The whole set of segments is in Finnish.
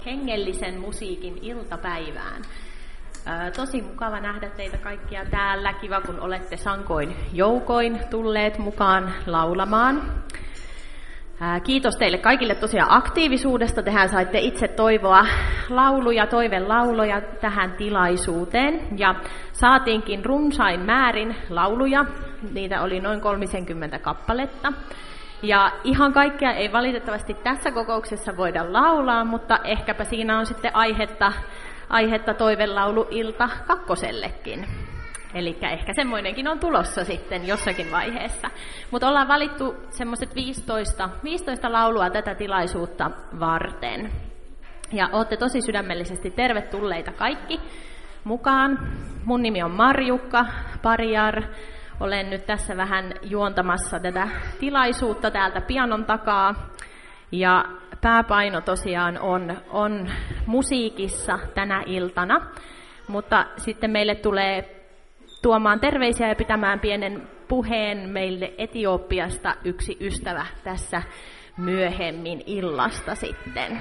Hengellisen musiikin iltapäivään. Tosi mukava nähdä teitä kaikkia täällä. Kiva, kun olette sankoin joukoin tulleet mukaan laulamaan. Kiitos teille kaikille tosiaan aktiivisuudesta. Tehän saitte itse toivoa toivelauloja tähän tilaisuuteen. Ja saatiinkin runsain määrin lauluja. Niitä oli noin 30 kappaletta. Ja ihan kaikkea ei valitettavasti tässä kokouksessa voida laulaa, mutta ehkäpä siinä on sitten aihetta toivelauluilta kakkosellekin. Eli ehkä semmoinenkin on tulossa sitten jossakin vaiheessa. Mutta ollaan valittu semmoiset 15 laulua tätä tilaisuutta varten. Ja olette tosi sydämellisesti tervetulleita kaikki mukaan. Mun nimi on Marjukka Pariar. Olen nyt tässä vähän juontamassa tätä tilaisuutta täältä pianon takaa. Ja pääpaino tosiaan on musiikissa tänä iltana. Mutta sitten meille tulee tuomaan terveisiä ja pitämään pienen puheen meille Etiopiasta yksi ystävä tässä myöhemmin illasta sitten.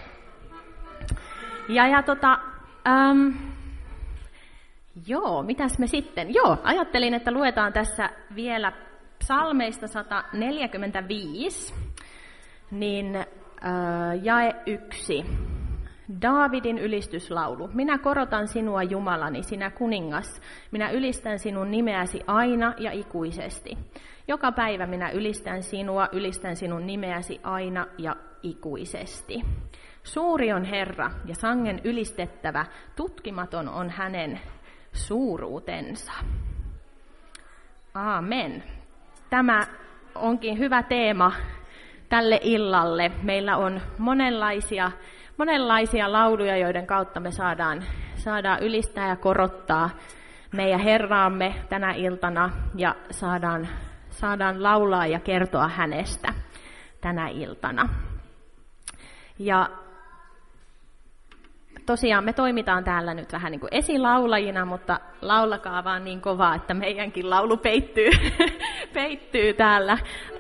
Mitäs me sitten? Ajattelin, että luetaan tässä vielä psalmeista 145, niin jae 1. Daavidin ylistyslaulu. Minä korotan sinua Jumalani, sinä kuningas. Minä ylistän sinun nimeäsi aina ja ikuisesti. Joka päivä minä ylistän sinun nimeäsi aina ja ikuisesti. Suuri on Herra ja sangen ylistettävä, tutkimaton on hänen suuruutensa. Aamen. Tämä onkin hyvä teema tälle illalle. Meillä on monenlaisia lauluja, joiden kautta me saadaan ylistää ja korottaa meidän Herraamme tänä iltana ja saadaan laulaa ja kertoa hänestä tänä iltana. Ja tosiaan me toimitaan täällä nyt vähän niin kuin esilaulajina, mutta laulakaa vaan niin kovaa, että meidänkin laulu peittyy täällä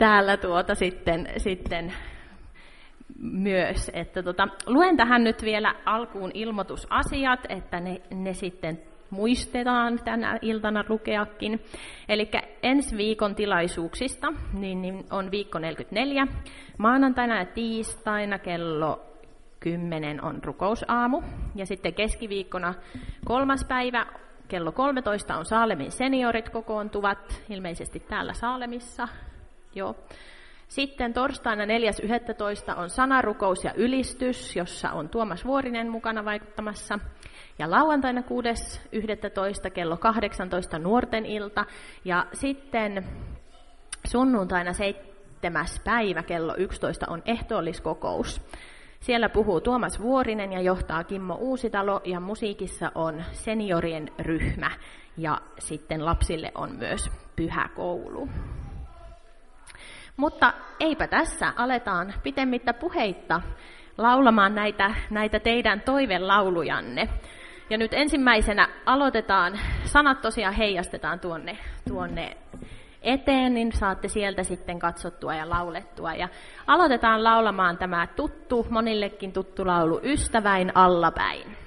sitten myös. Että luen tähän nyt vielä alkuun ilmoitusasiat, että ne sitten muistetaan tänä iltana lukeakin. Eli ensi viikon tilaisuuksista niin on viikko 44. Maanantaina ja tiistaina kello 10 on rukousaamu. Ja sitten keskiviikkona 3. päivä kello 13 on Saalemin seniorit kokoontuvat, ilmeisesti täällä Saalemissa. Joo. Sitten torstaina 4.11. on sanarukous ja ylistys, jossa on Tuomas Vuorinen mukana vaikuttamassa. Ja lauantaina 6.11. kello 18 nuorten ilta. Ja sitten sunnuntaina 7. päivä kello 11 on ehtoolliskokous. Siellä puhuu Tuomas Vuorinen ja johtaa Kimmo Uusitalo ja musiikissa on seniorien ryhmä ja sitten lapsille on myös pyhäkoulu. Mutta eipä tässä, aletaan pitemmittä puheitta laulamaan näitä teidän toivelaulujanne. Ja nyt ensimmäisenä aloitetaan, sanat tosiaan heijastetaan tuonne eteen, niin saatte sieltä sitten katsottua ja laulettua. Ja aloitetaan laulamaan tämä monillekin tuttu laulu, Ystäväin allapäin.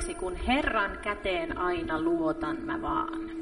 seuraavaksi, kun Herran käteen aina luotan mä vaan.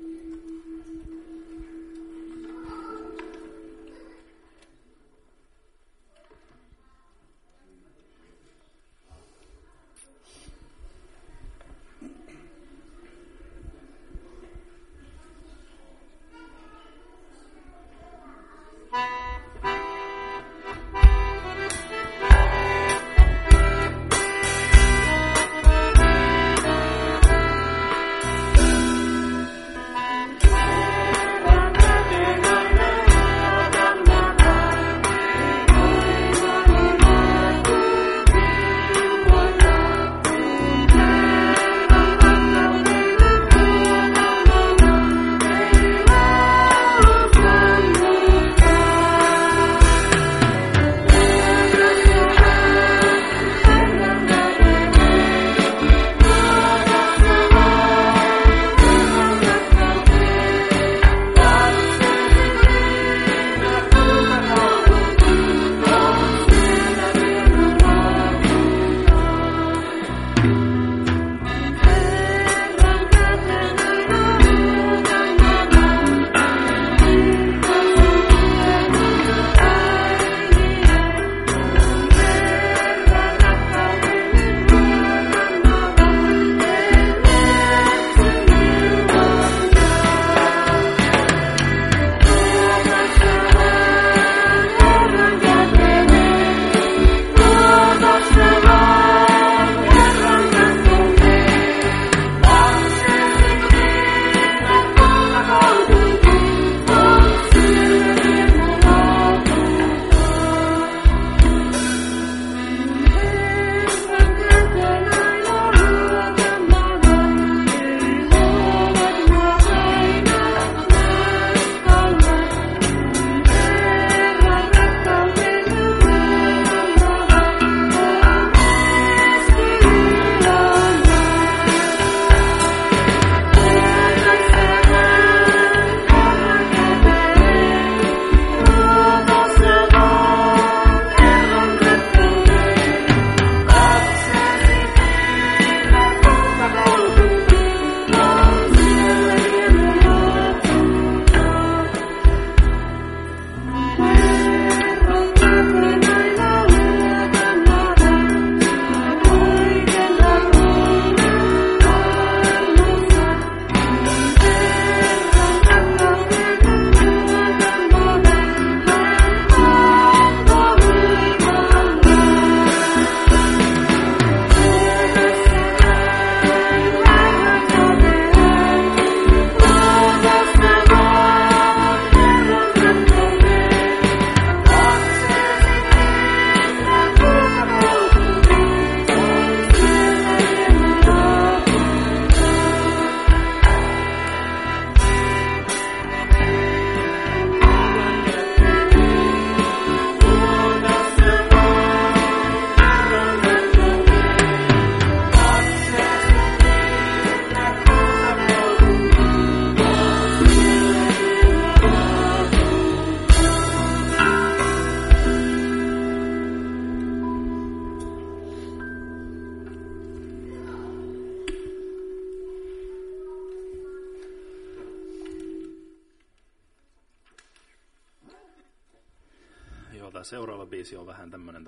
Seuraava biisi on vähän tämmöinen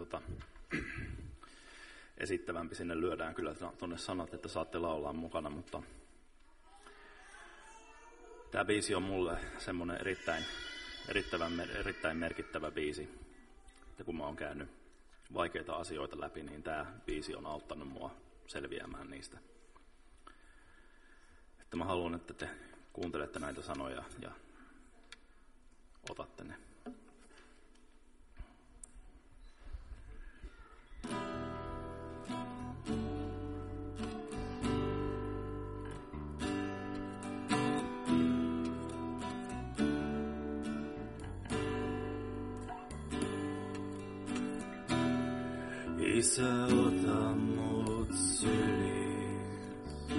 esittävämpi, sinne lyödään kyllä tuonne sanat, että saatte laulaa mukana, mutta tämä biisi on mulle semmoinen erittäin merkittävä biisi, että kun mä oon käynyt vaikeita asioita läpi, niin tämä biisi on auttanut mua selviämään niistä. Että mä haluan, että te kuuntelette näitä sanoja ja otatte ne. Isä, ota mut syliin,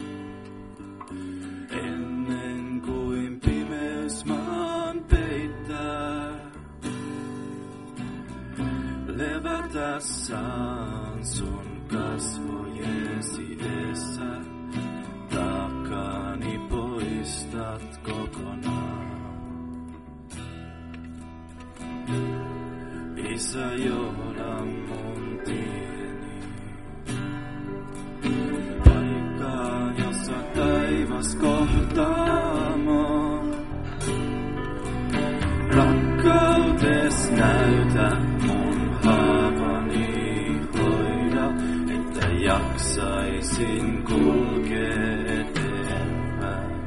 ennen kuin pimeys maan peittää. Levätä saan sun kasvojesi edessä, taakkani poistat kokonaan. Isä, johda mun tieni, paikkaan, jossa taivas kohtaamaan. Rakkautes näytä mun haavani, hoida, että jaksaisin kulkea eteenpäin.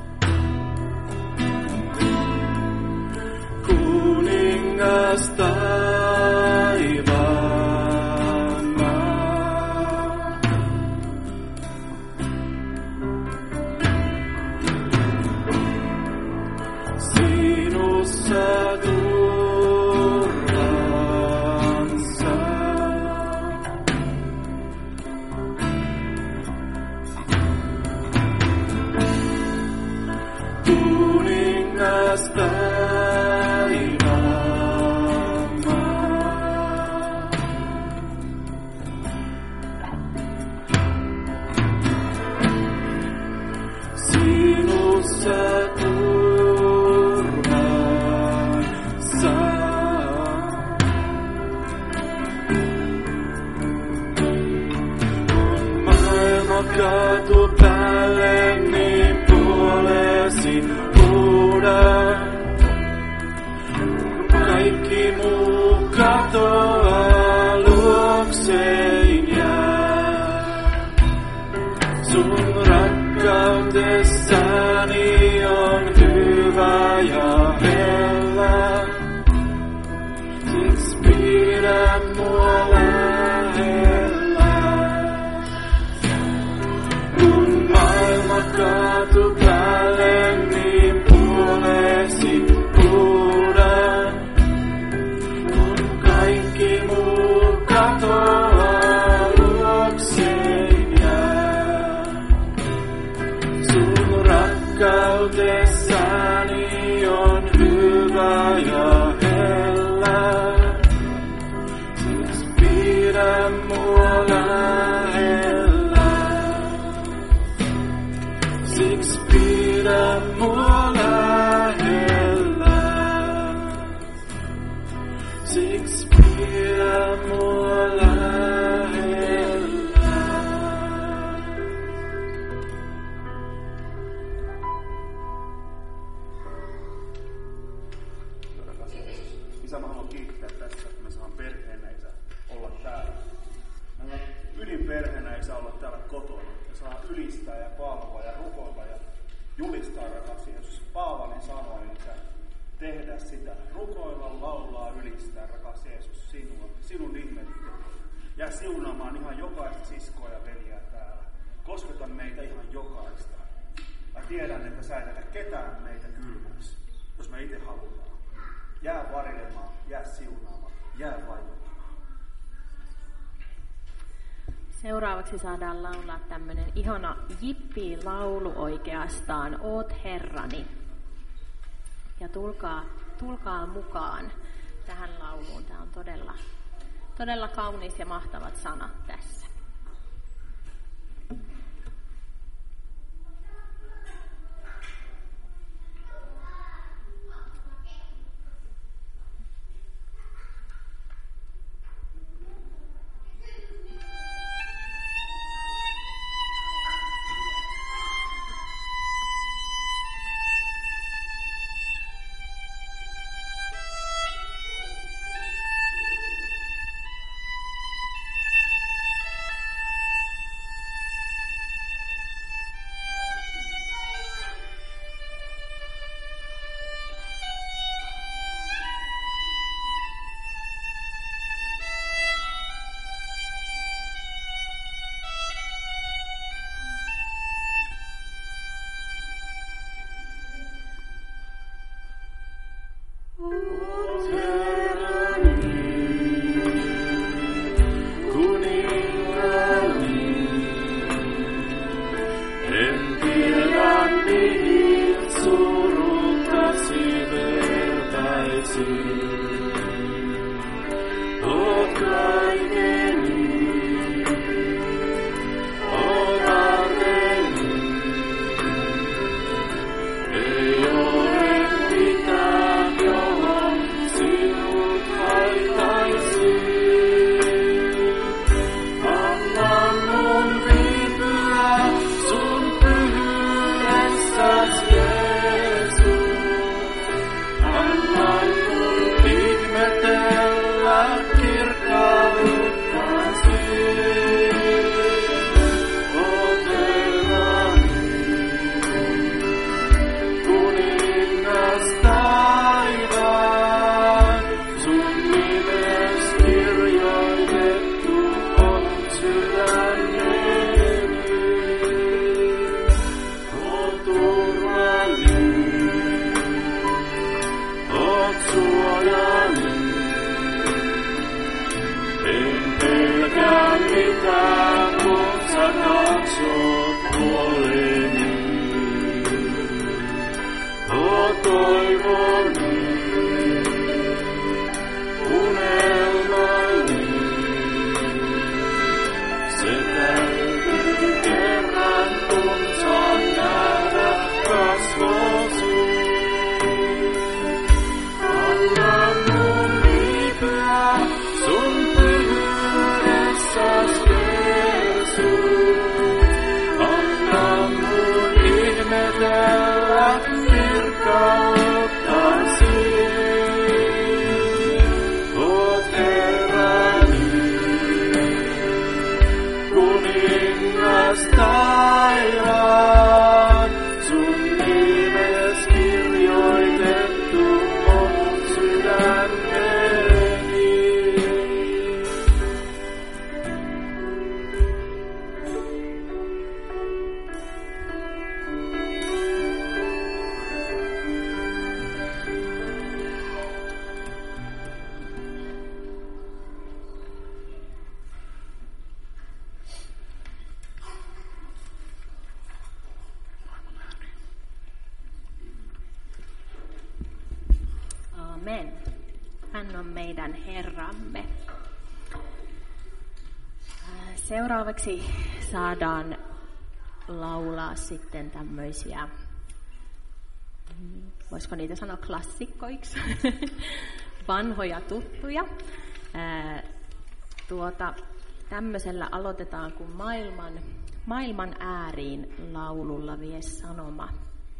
Kuningas taivaan maa, sinussa turvansa. Kuningas taivaan maa, sinussa turvansa. Kun maailma kaatuu päälle, niin puolesi huudan. Kaikki muu katoaa, luoksein jää. Sun rakkautessani on hyvä ja hellä. Siksi pidä mua lähellä. Kun maailma kaatuu päälle, niin puolesi huudan. Kun kaikki muu katoaa, luoksein jää. Sun rakkautessani on hyvä ja hellä. Siksi pidä mua lähellä. Siksi pidä mua lähellä. Siksi pidä mua lähellä. Rakas Jeesus, Isä, mä haluan kiittää tästä, että me saan perheenä, Isä, olla täällä. Meillä on ydinperheenä, Isä, olla täällä kotona. Me saa ylistää ja palvoa ja rukoilla ja julistaa, rakas Jeesus. Paavalin sanoin, Isä, tehdä sitä. Rukoilla, laulaa, ylistää, rakas Jeesus, sinun ihmettelyä. Jää siunaamaan ihan jokaista siskoa ja veliä täällä. Kosketa meitä ihan jokaista. Mä tiedän, että sä et jätä ketään meitä kylmäksi, jos me itse halutaan. Jää varjelemaan, jää siunaamaan, jää vaikuttamaan. Seuraavaksi saadaan laulaa tämmönen ihana jippi-laulu oikeastaan, Oot Herrani. Ja tulkaa mukaan tähän lauluun. Tämä on todella kaunis ja mahtavat sanat tässä. Amen. Hän on meidän Herramme. Seuraavaksi saadaan laulaa sitten tämmöisiä, voisiko niitä sanoa klassikkoiksi, vanhoja tuttuja. Tämmöisellä aloitetaan, kun maailman ääriin laululla vie sanoma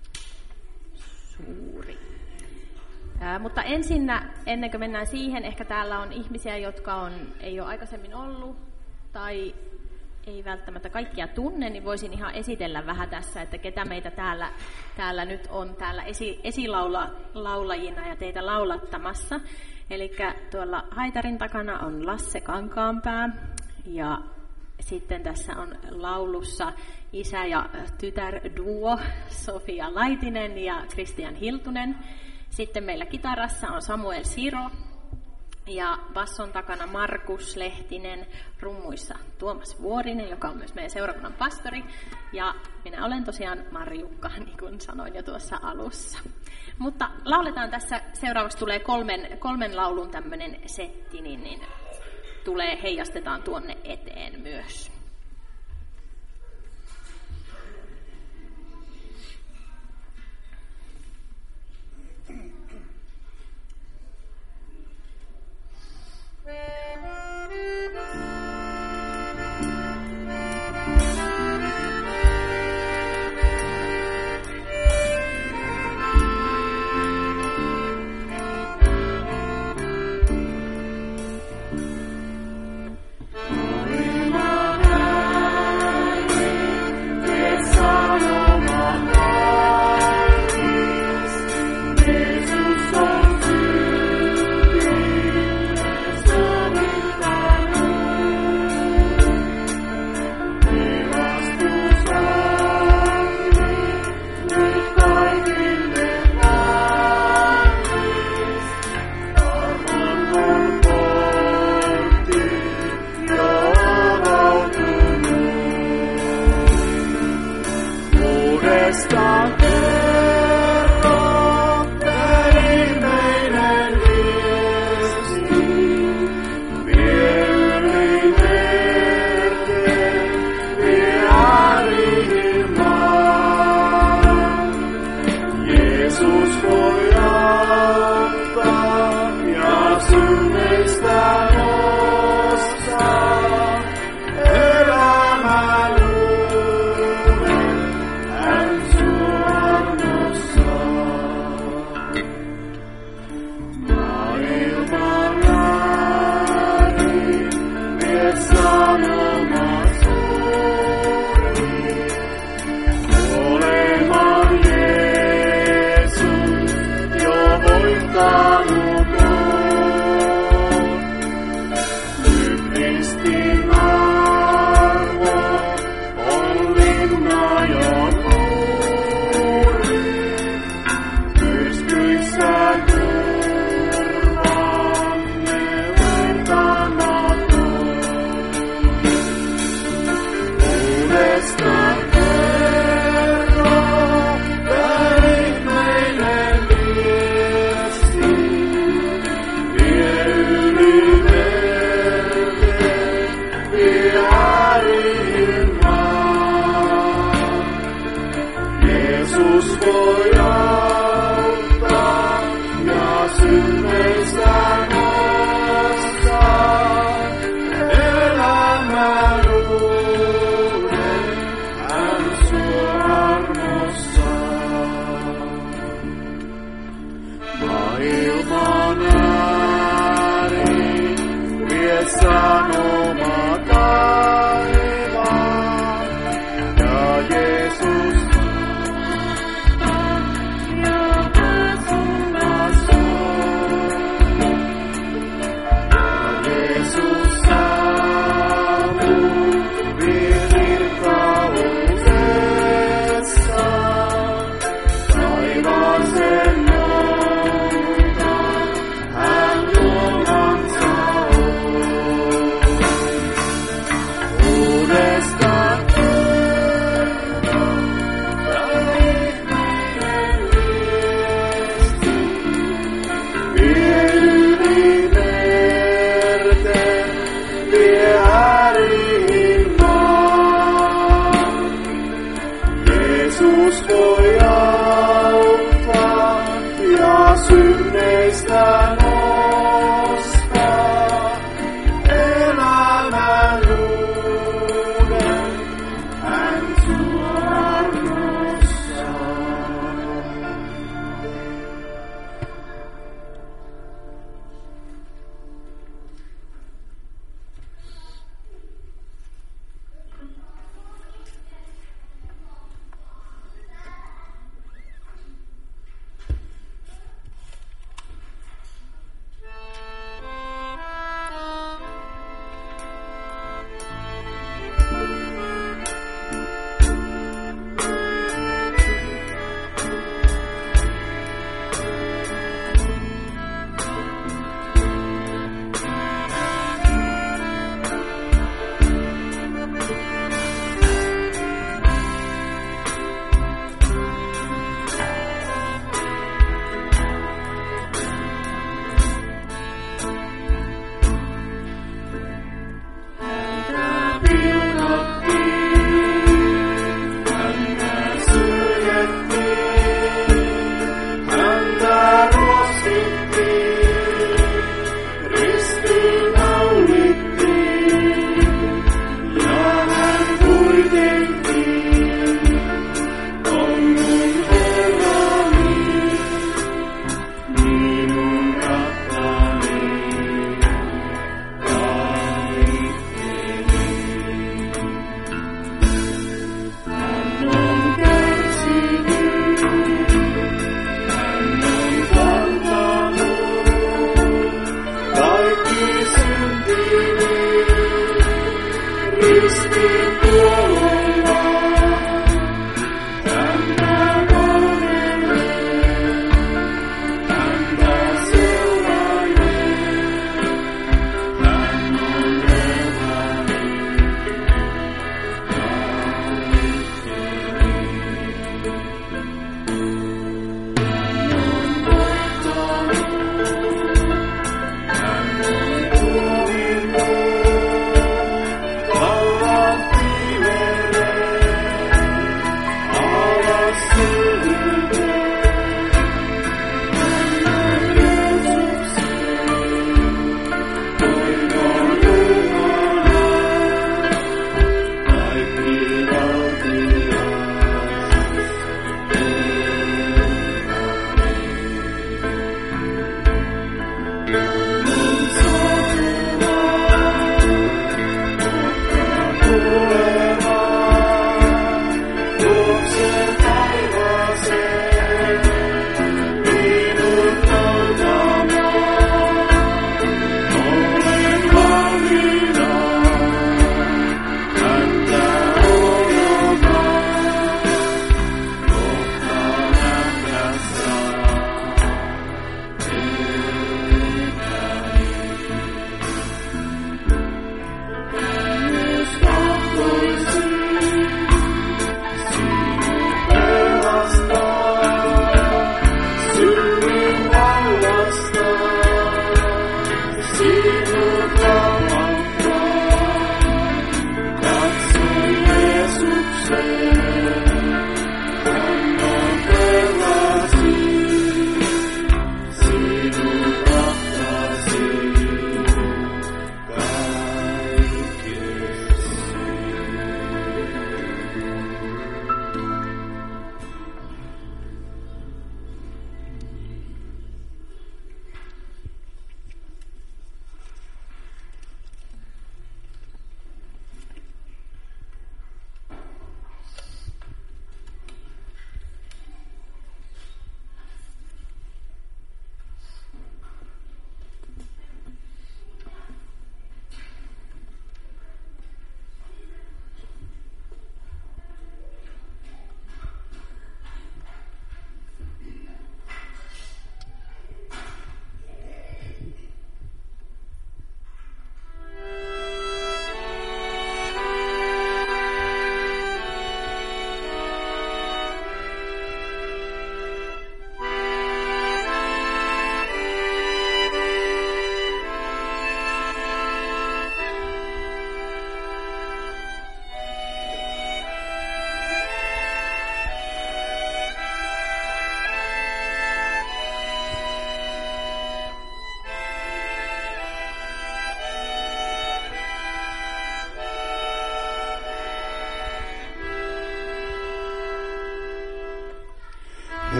suuri. Mutta ennen kuin mennään siihen, ehkä täällä on ihmisiä, jotka ei ole aikaisemmin ollut tai ei välttämättä kaikkia tunne, niin voisin ihan esitellä vähän tässä, että ketä meitä täällä nyt on täällä esilaulajina ja teitä laulattamassa. Eli tuolla haitarin takana on Lasse Kankaanpää ja sitten tässä on laulussa isä ja tytär duo Sofia Laitinen ja Kristian Hiltunen. Sitten meillä kitarassa on Samuel Siro ja basson takana Markus Lehtinen, rummuissa Tuomas Vuorinen, joka on myös meidän seurakunnan pastori. Ja minä olen tosiaan Marjukka, niin kuin sanoin jo tuossa alussa. Mutta lauletaan tässä, seuraavaksi tulee kolmen laulun tämmöinen setti, niin heijastetaan tuonne eteen myös.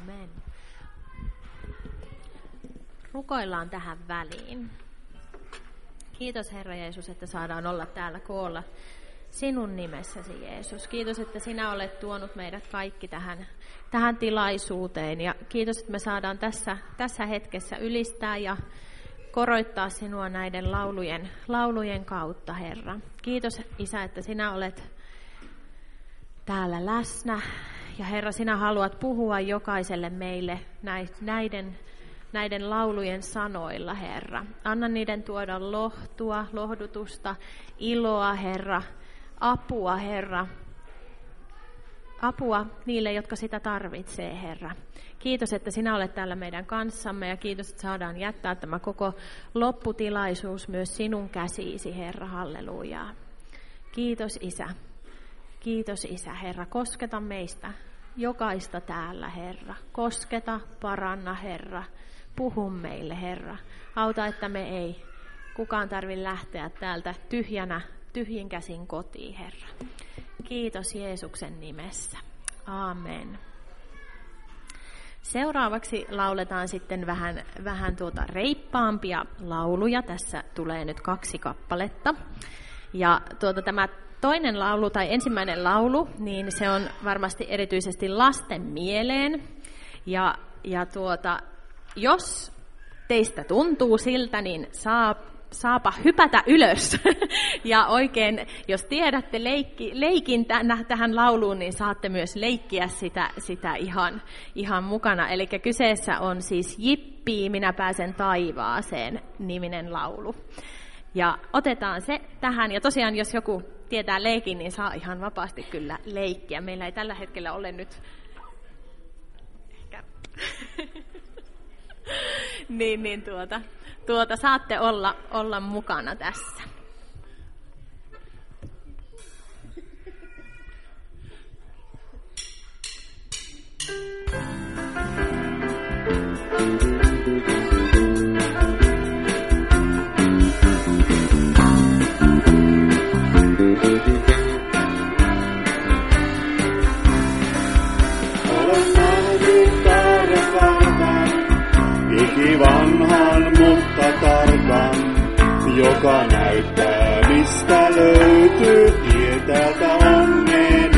Aamen. Rukoillaan tähän väliin. Kiitos Herra Jeesus, että saadaan olla täällä koolla sinun nimessäsi, Jeesus. Kiitos, että sinä olet tuonut meidät kaikki tähän tilaisuuteen. Ja kiitos, että me saadaan tässä hetkessä ylistää ja koroittaa sinua näiden laulujen kautta, Herra. Kiitos, Isä, että sinä olet täällä läsnä. Ja Herra, sinä haluat puhua jokaiselle meille näiden laulujen sanoilla, Herra. Anna niiden tuoda lohdutusta, iloa, Herra, apua, Herra. Apua niille, jotka sitä tarvitsee, Herra. Kiitos, että sinä olet täällä meidän kanssamme ja kiitos, että saadaan jättää tämä koko lopputilaisuus myös sinun käsiisi, Herra. Hallelujaa. Kiitos, Isä. Kiitos, Isä, Herra. Kosketa meistä jokaista täällä, Herra. Kosketa, paranna, Herra. Puhu meille, Herra. Auta, että me ei kukaan tarvitse lähteä täältä tyhjin käsin kotiin, Herra. Kiitos Jeesuksen nimessä. Aamen. Seuraavaksi lauletaan sitten vähän reippaampia lauluja. Tässä tulee nyt 2 kappaletta. Ja tämä toinen laulu tai ensimmäinen laulu, niin se on varmasti erityisesti lasten mieleen. Ja jos teistä tuntuu siltä, niin saapa hypätä ylös. Ja oikein, jos tiedätte leikin tähän lauluun, niin saatte myös leikkiä sitä ihan mukana. Eli kyseessä on siis Jippii, minä pääsen taivaaseen -niminen laulu. Ja otetaan se tähän. Ja tosiaan, jos joku tietää leikin, niin saa ihan vapaasti kyllä leikkiä. Meillä ei tällä hetkellä ole nyt ehkä saatte olla mukana tässä. Vanhan, mutta tarkan, joka näyttää, mistä löytyy tie täältä onneen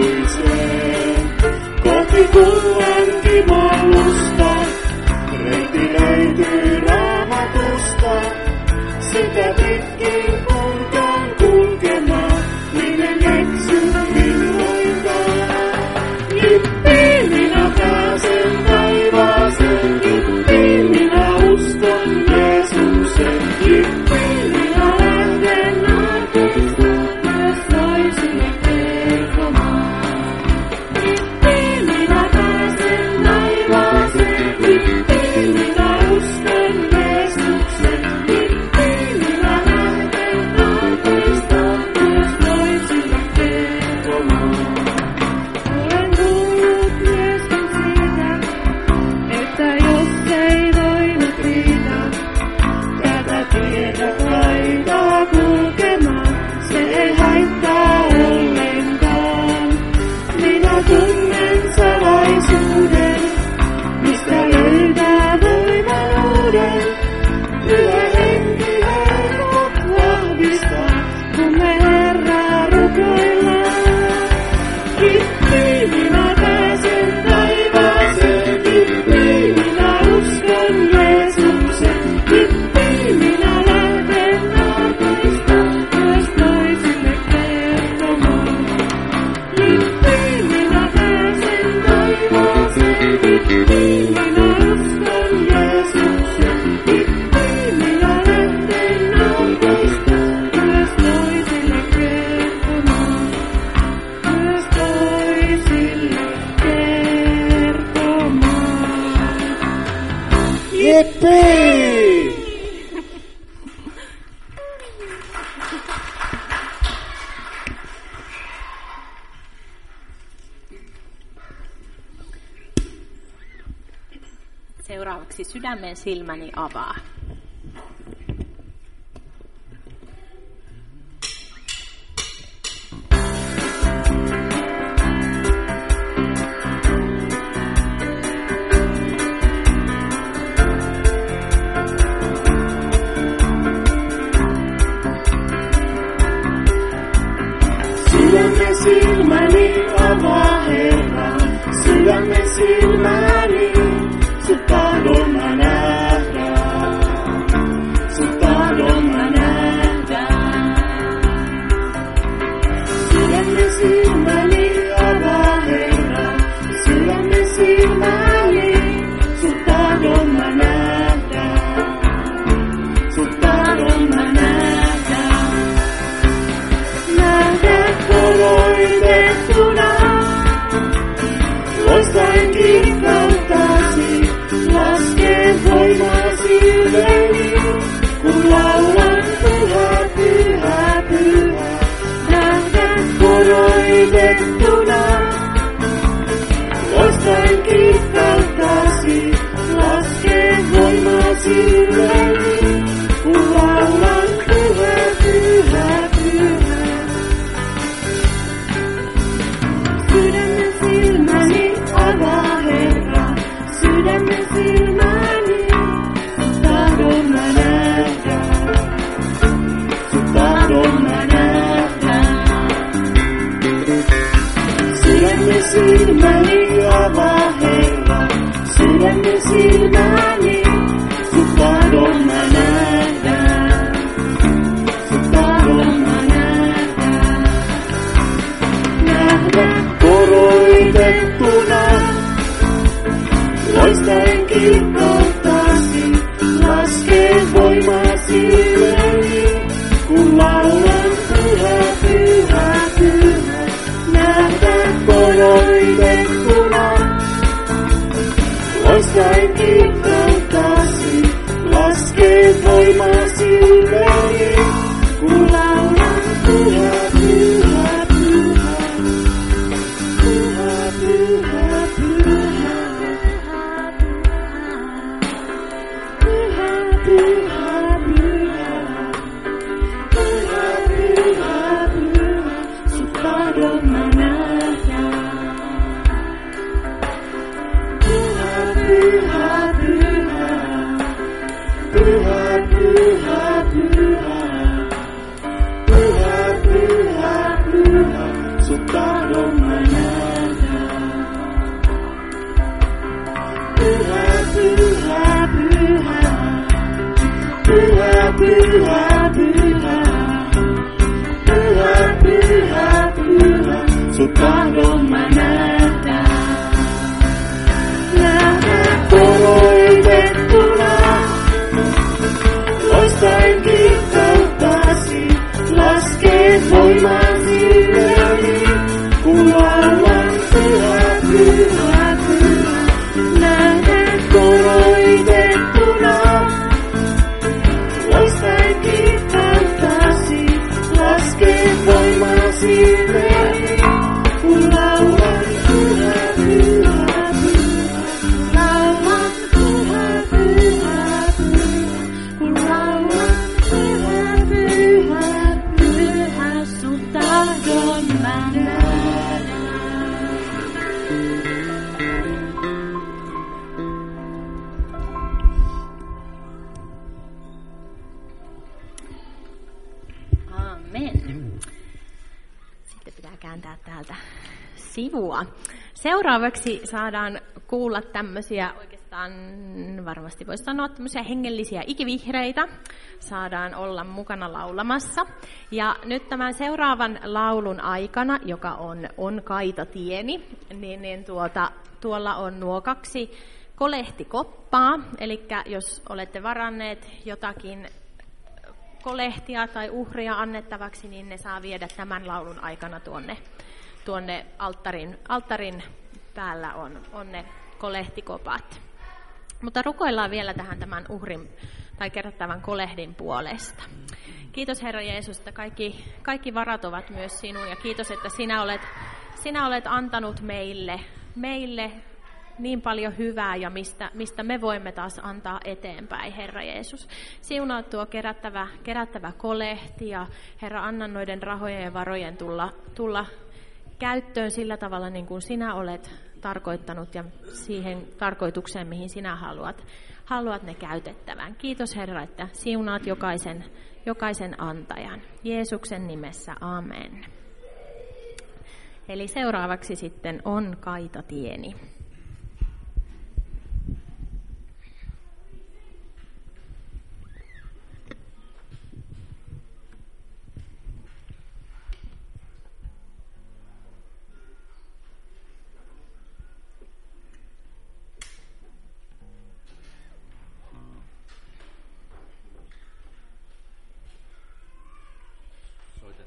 ikuiseen. Kohti kullan kimallusta, reitti löytyy Raamatusta, sitä pitkin kultaan kulkemaan, minne eksy milloinkaan. Jippii, minä pääsen taivaaseen, jippii, minä uskon Jeesuksen, jippii, minä lähden arkista, myös toisille kertomaan. Jippii, minä pääsen taivaaseen, jippii, minä uskon Jeesuksen, jippii, minä lähden arkista, myös toisille kertomaan. Olen kuullut myöskin siitä, että jos ei voinut riitä, tätä tietä taitaa kulkemaan, se ei haittaa ollenkaan. Minä tunnen salaisuuden, mistä löytää voiman uuden. Hyvä henki helpot vahvistaa, kun me Herraa rukoillaan. Jippii, minä pääsen taivaaseen, jippii, minä uskon Jeesuksen, jippii, minä lähden arkista, myös toisille kertomaan. Jippii, minä pääsen taivaaseen, jippii, minä uskon Jeesuksen, jippii, minä lähden arkista, myös toisille kertomaan. Myös toisille kertomaan. Jippii! Seuraavaksi sydämen silmäni avaa. kirkkautasi, laske voimasi yleni, kun laulan pyhä, pyhä, pyhä. Sydämen silmäni avaa Herra, sydämen silmäni, sun tahdon mä nähdä, sun tahdon mä nähdä. Sydämen silmäni avaa Herra, sydämen silmäni, sun tahdon mä nähdä, sun tahdon mä nähdä. Nähdä koroitettuna, loistaen kirkkautasi, laske voimasi yleni, kun laulan pyhä, pyhä, pyhä. Nähdä koroitettuna, loistaen kirkkautasi, laske voimasi yleni, kun laulan pyhä, pyhä, pyhä. Pyhä, pyhä, pyhä. Pyhä, pyhä, pyhä. Pyhä, pyhä, pyhä. Sun tahdon mä nähdä. Pyhä, pyhä, pyhä. Pyhä, pyhä, pyhä. Pyhä, pyhä, pyhä. Sun tahdon mä nähdä. Pyhä, pyhä, pyhä. Pyhä, pyhä, pyhä. Pyhä, pyhä, pyhä. Sun tahdon mä nähdä. Nähdä koroitettuna, loistaen kirkkautasi, laske voimasi yleni, kun laulan pyhä, pyhä, pyhä. Nähdä koroitettuna, loistaen kirkkautasi, laske voimasi yleni, kun laulan pyhä, pyhä, pyhä. Laulan pyhä, pyhä, pyhä, kun laulan pyhä, pyhä, pyhä, sun tahdon mä nähdän. Amen. Sitten pitää kääntää täältä sivua. Seuraavaksi saadaan kuulla tämmöisiä, oikeastaan varmasti voisi sanoa tämmöisiä hengellisiä ikivihreitä. Saadaan olla mukana laulamassa. Ja nyt tämän seuraavan laulun aikana, joka on Kaita tieni, niin tuolla on nuo 2 kolehtikoppaa. Eli jos olette varanneet jotakin kolehtia tai uhria annettavaksi, niin ne saa viedä tämän laulun aikana tuonne alttarin päällä on ne kolehtikopat. Mutta rukoillaan vielä tämän uhrin tai kerättävän kolehdin puolesta. Kiitos Herra Jeesus, että kaikki varat ovat myös sinun, ja kiitos, että sinä olet antanut meille niin paljon hyvää, ja mistä me voimme taas antaa eteenpäin, Herra Jeesus. Siunaa tuo kerättävä kolehti, ja Herra, anna noiden rahojen ja varojen tulla käyttöön sillä tavalla, niin kuin sinä olet tarkoittanut, ja siihen tarkoitukseen, mihin sinä haluat ne käytettävän. Kiitos Herra, että siunaat jokaisen antajan. Jeesuksen nimessä, amen. Eli seuraavaksi sitten on Kaita tieni.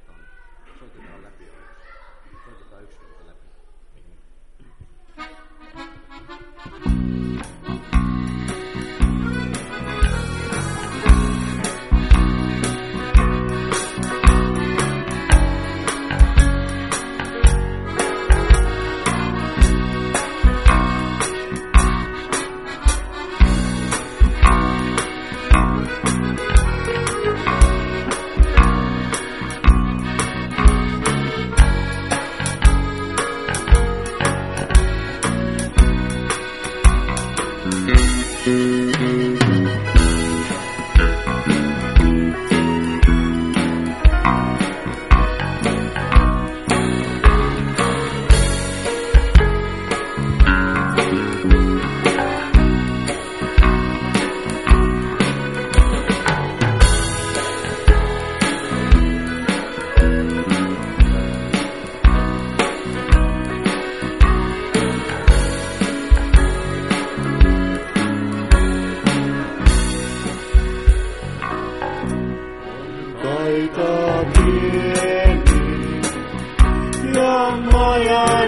Soitetaan läpi. Soitetaan yksi kerta läpi.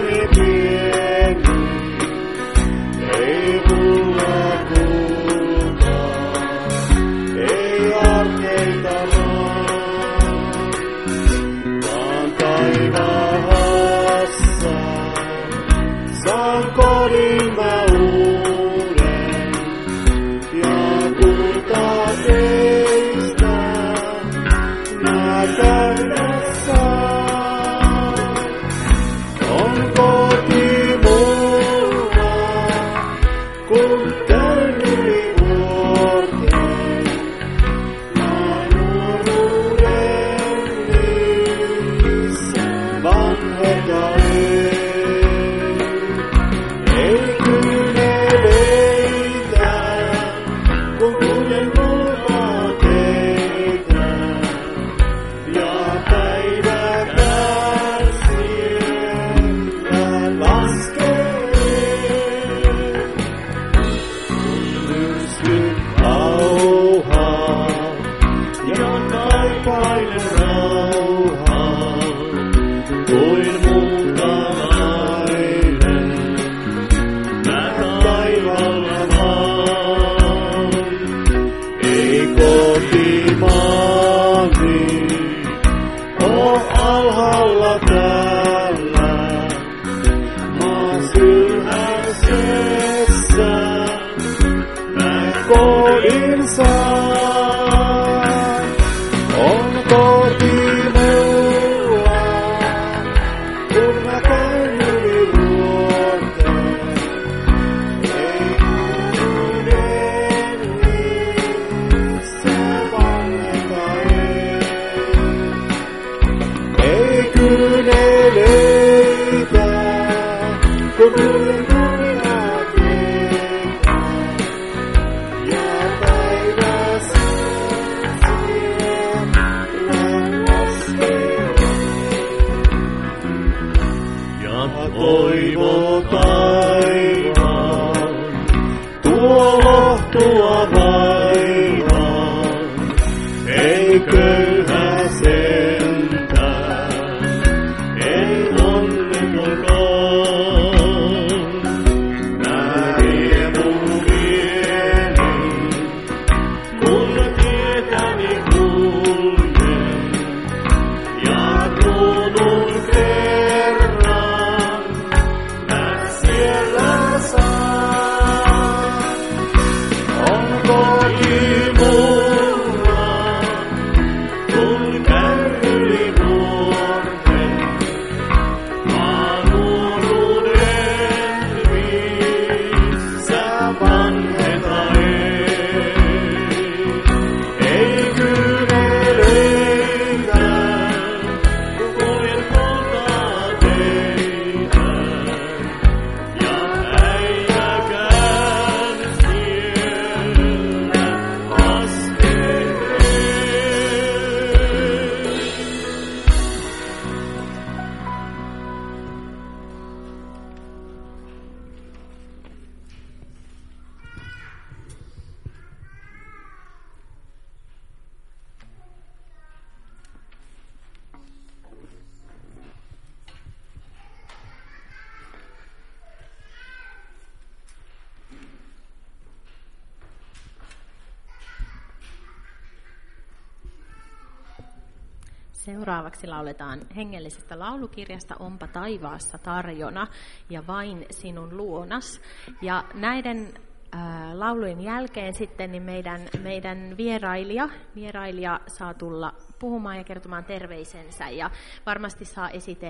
Seuraavaksi lauletaan hengellisestä laulukirjasta Onpa taivaassa tarjona ja Vain sinun luonas. Ja näiden laulujen jälkeen sitten niin meidän vierailija saa tulla puhumaan ja kertomaan terveisensä ja varmasti saa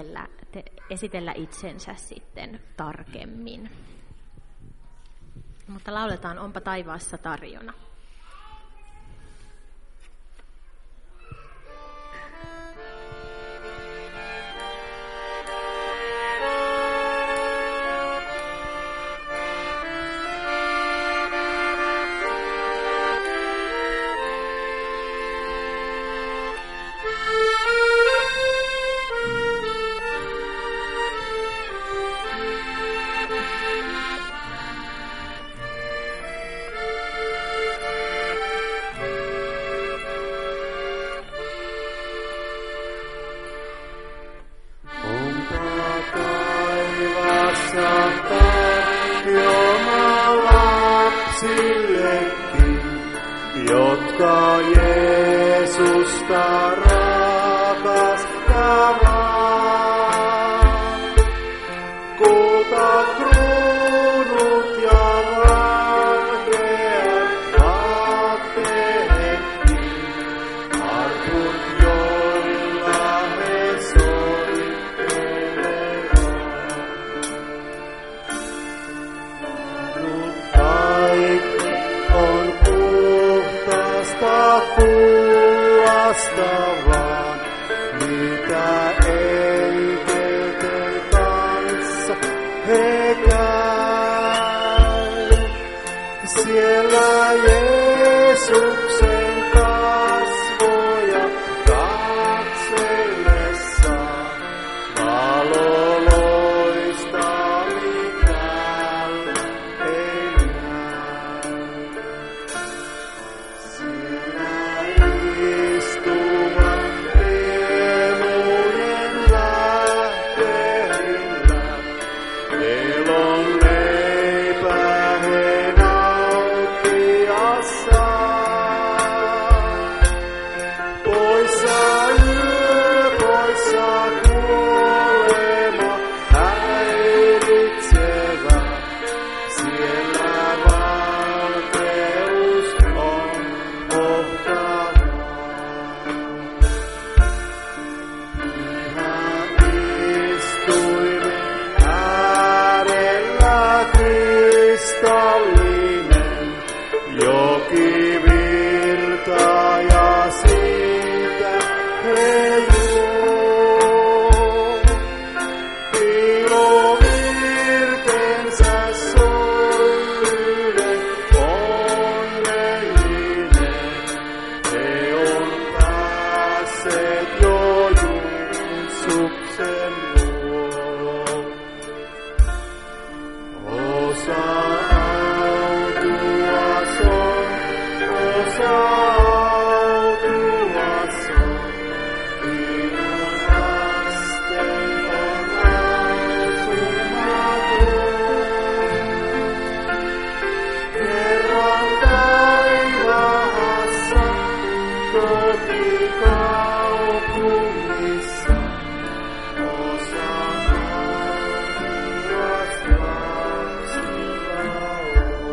esitellä itsensä sitten tarkemmin. Mutta lauletaan Onpa taivaassa tarjona. kohta Jeesusta rakastavaan. Kulta kruunut ja valkeat vaatteetkin, arkut joilla he soittelevat. Nyt kaikki on puhdasta kullasta vaan, mitä enkelten kanssa he käy. Siellä Jeesuksen kasvoja katsellessaan valo loistaa, mikään ei näy. Siellä istuvat riemujen lähteillä, elon leipä he nauttiassaan. Poissa yö, poissa kuolema, häiritsevä, siellä valkeus on kohtavaa. Pyhän istuimen äärellä kristallinen joki virtaa ja siitä he juo. Ilovirtensä soilen onnellinen, he on päässeet jo Jeesuksen luo. Osa autuas on, minun lasten on lausumaton. Kerran taivaassa, kotikaupungissa, osa autuas lapsilla on.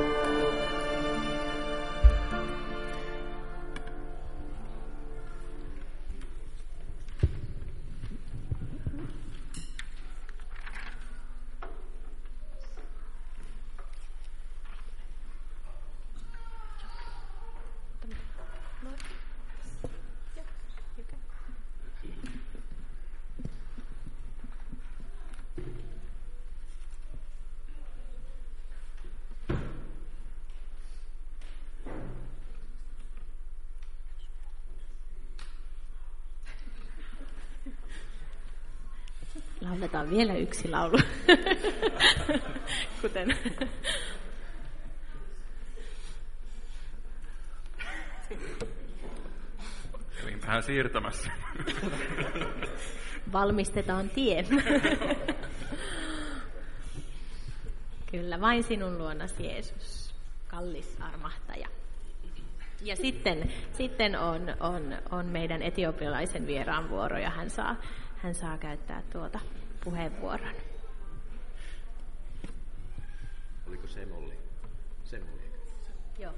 Lauletaan vielä yksi laulu. Kuten Kävin vähän siirtämässä. valmistetaan tie. Kyllä, vain sinun luonasi Jeesus, kallis armahtaja. Ja sitten on meidän etiopialaisen vieraan vuoro, ja hän saa käyttää tuota puheenvuoron. Oliko se molli? Se molli. Joo.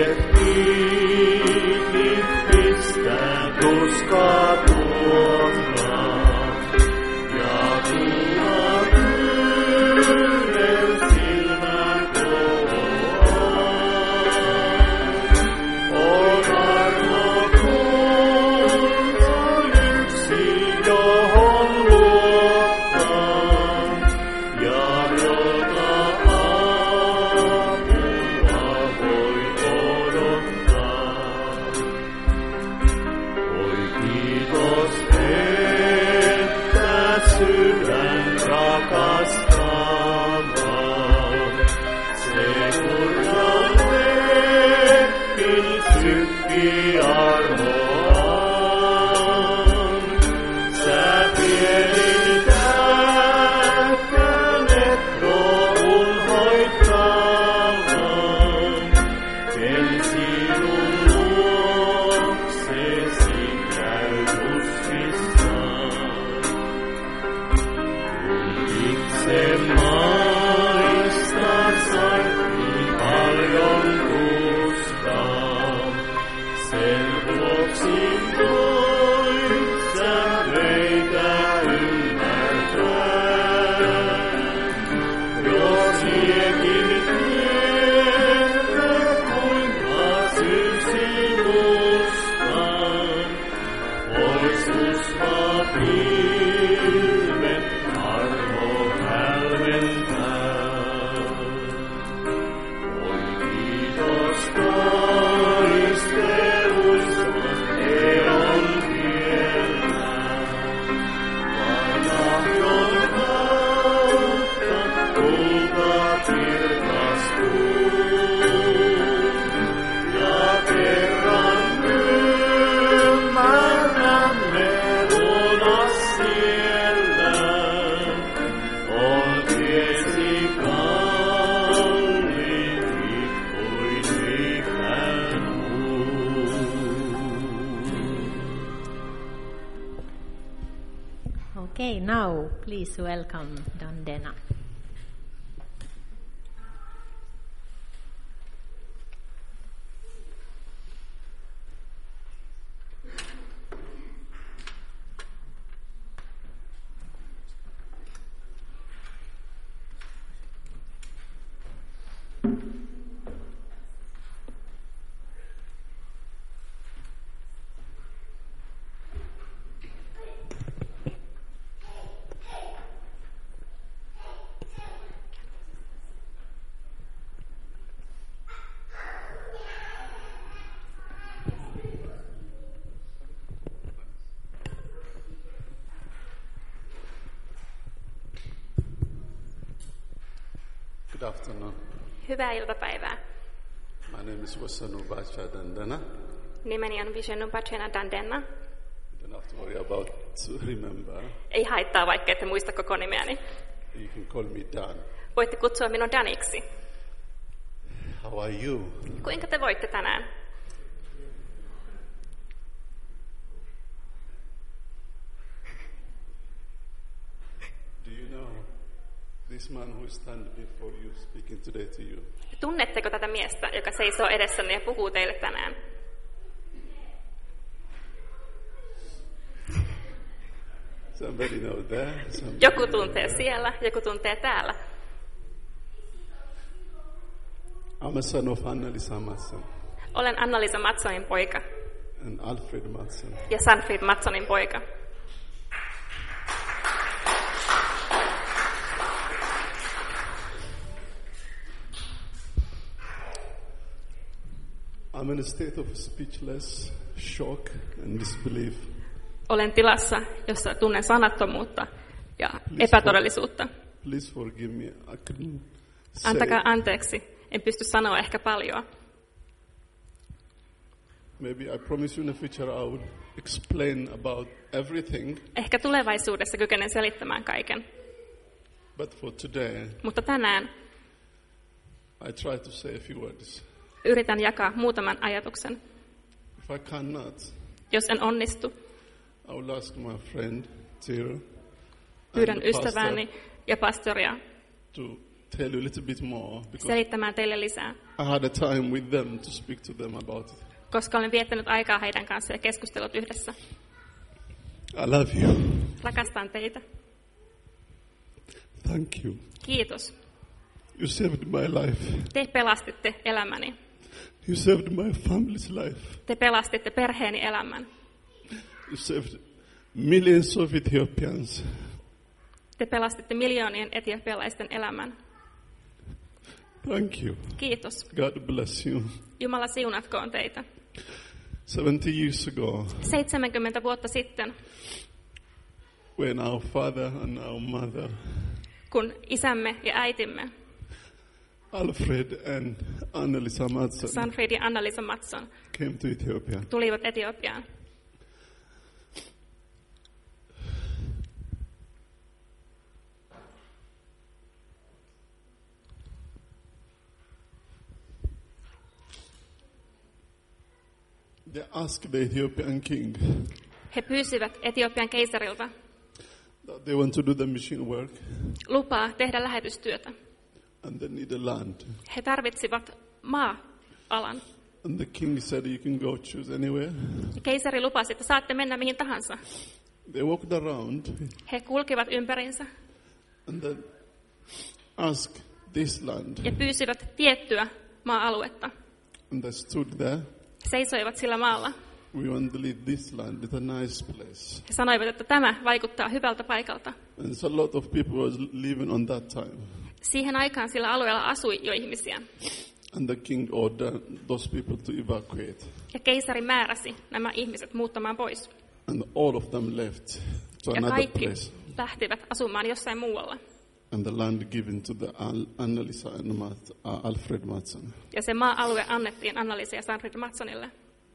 Okay, now please welcome Dandena. Good afternoon. Hyvää iltapäivää. My name is Vishnu Bhacha Dandana. Nimeni on Vishnu Bhacha Dandana. You don't have to worry about to remember. Ei haittaa, vaikka ette muista koko nimeäni. You can call me Dan. Voitte kutsua minua Daniksi. How are you? Kuinka te voitte tänään? Do you know this man who stand before you speaking today to you? Tunnetteko tätä miestä, joka seisoo edessänne ja puhuu teille tänään? Somebody know that? Joku tuntee siellä, joku tuntee täällä. I'm a son of Anna-Lisa Mattsson Olen Anna-Lisa Mattsonin poika and Alfred Mattsson. ja Sanfrid Mattsonin poika. I'm in a state of speechless shock and disbelief. Olen tilassa, jossa tunnen sanattomuutta ja epätodellisuutta. Please forgive me. I couldn't say. Antakaa anteeksi, en pysty sanoa ehkä paljon. Maybe I promise you in the future I would explain about everything. Ehkä tulevaisuudessa kykenen selittämään kaiken. But for today, Mutta tänään I try to say a few words. yritän jakaa muutaman ajatuksen. If I cannot, Jos en onnistu, I will ask my friend Tira pyydän and the pastor ystävääni ja pastoria to tell you a little bit more because selittämään teille lisää, I had a time with them to speak to them about it. koska olen viettänyt aikaa heidän kanssaan ja keskustellut yhdessä. I love you. Rakastan teitä. Thank you. Kiitos. You saved my life. Te pelastitte elämäni. You saved my family's life. Te pelastitte perheeni elämän. You saved millions of Ethiopians. Te pelastitte miljoonien etiopialaisten elämän. Thank you. Kiitos. God bless you. Jumala siunatkoon teitä. 70 years ago, 70 vuotta sitten, when our father and our mother, kun isämme ja äitimme, Alfred and Annalisa Mattsson, Sanfrid ja Anna-Lisa Mattsson, came to Ethiopia, tulivat Etiopiaan. they asked the Ethiopian king He pyysivät Etiopian keisarilta that they want to do the mission work lupaa tehdä lähetystyötä. and they need a land. He tarvitsivat maa-alan. And the king said, you can go choose anywhere. Keisari lupasi, että saatte mennä mihin tahansa. They walked around He kulkivat ympärinsä and then asked this land. ja pyysivät tiettyä maa-aluetta. And they stood there. Seisoivat sillä maalla. We want to leave this land. It's a nice place. He sanoivat, että tämä vaikuttaa hyvältä paikalta. And so a lot of people was living on that time. Siihen aikaan sillä alueella asui jo ihmisiä. And the king ordered those people to evacuate. Ja keisari määräsi nämä ihmiset muuttamaan pois. And all of them left to Ja another kaikki place. lähtivät asumaan jossain muualla. And the land given to the Annalisa and Alfred Mattsson. Ja se maa-alue annettiin Anna-Lisa ja Sanfrid Mattsonille.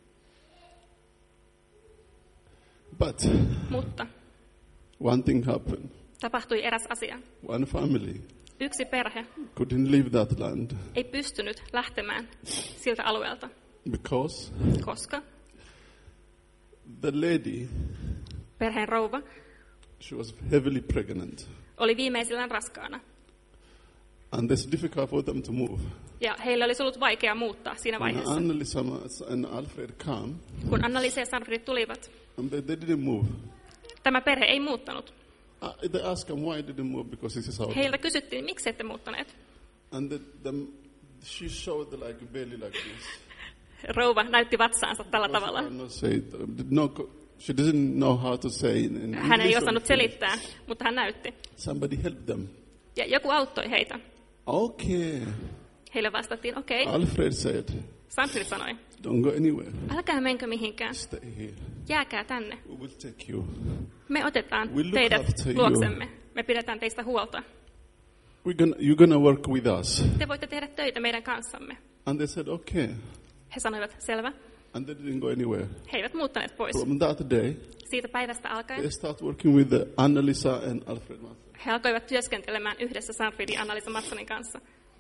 But Mutta one thing happened. tapahtui eräs asia. One family Yksi perhe couldn't leave that land ei pystynyt lähtemään siltä alueelta, because koska the lady, perheen rouva she was heavily pregnant. oli viimeisillään raskaana. And it's difficult for them to move. Ja heille olisi ollut vaikea muuttaa siinä When vaiheessa. Annalisa and Alfred come, Kun Anna-Lisa ja Sanfrid tulivat, and they didn't move. tämä perhe ei muuttanut. They asked him why didn't move because this is how. Heiltä kysyttiin, miksi ette muuttaneet. And she showed like belly like this. Rouva näytti vatsaansa tällä tavalla. She didn't know how to say in Hän ei English or osannut Finnish. selittää, mutta hän näytti. Somebody helped them. Ja joku auttoi heitä. Okay. Heille vastattiin, okei. Alfred said, Sanfrid sanoi, don't go anywhere. älkää menkö mihinkään, Stay here. jääkää tänne. We will take you. Me otetaan We'll look teidät after you. luoksemme. Me pidetään teistä huolta. You're gonna work with us. Te voitte tehdä töitä meidän kanssamme. And they said, okay. He sanoivat, selvä. And they didn't go anywhere. He eivät muuttaneet pois. From that day, Siitä päivästä alkaen they start working with the Annalisa and Alfred Mattsson. he alkoivat työskentelemään yhdessä Sanfridin ja Anna-Lisa Mattsonin kanssa.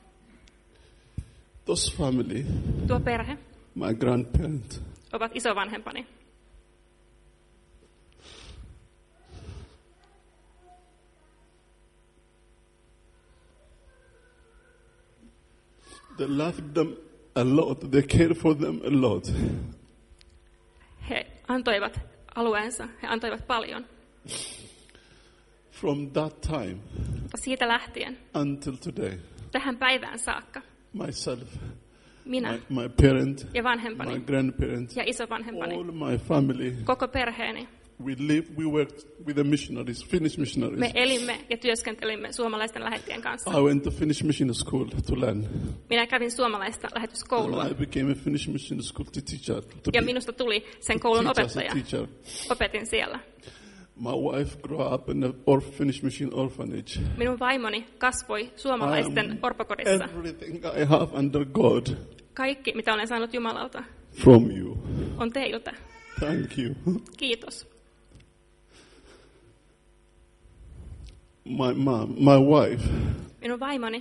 Those family, Tuo perhe my grandparents, ovat isovanhempani. they loved them a lot. They cared for them a lot. He antoivat alueensa, he antoivat paljon. From that time Siitä lähtien until today, tähän päivään saakka myself, minä my parent, ja my vanhempani grandparents, ja isovanhempani, all my family, koko perheeni, we worked with the missionaries, Finnish missionaries. me elimme ja työskentelimme suomalaisten lähettien kanssa. I went to Finnish mission school to learn. Minä kävin suomalaista lähetyskoulua And I became a Finnish mission school teacher. ja minusta tuli sen koulun teach as a opettaja. teacher. Opetin siellä. My wife grew up in a Finnish mission orphanage. Minun vaimoni kasvoi suomalaisten orpokodissa. Everything I have under God Kaikki, mitä olen saanut Jumalalta, from you. on teiltä. Thank you. Kiitos. My wife Minun vaimoni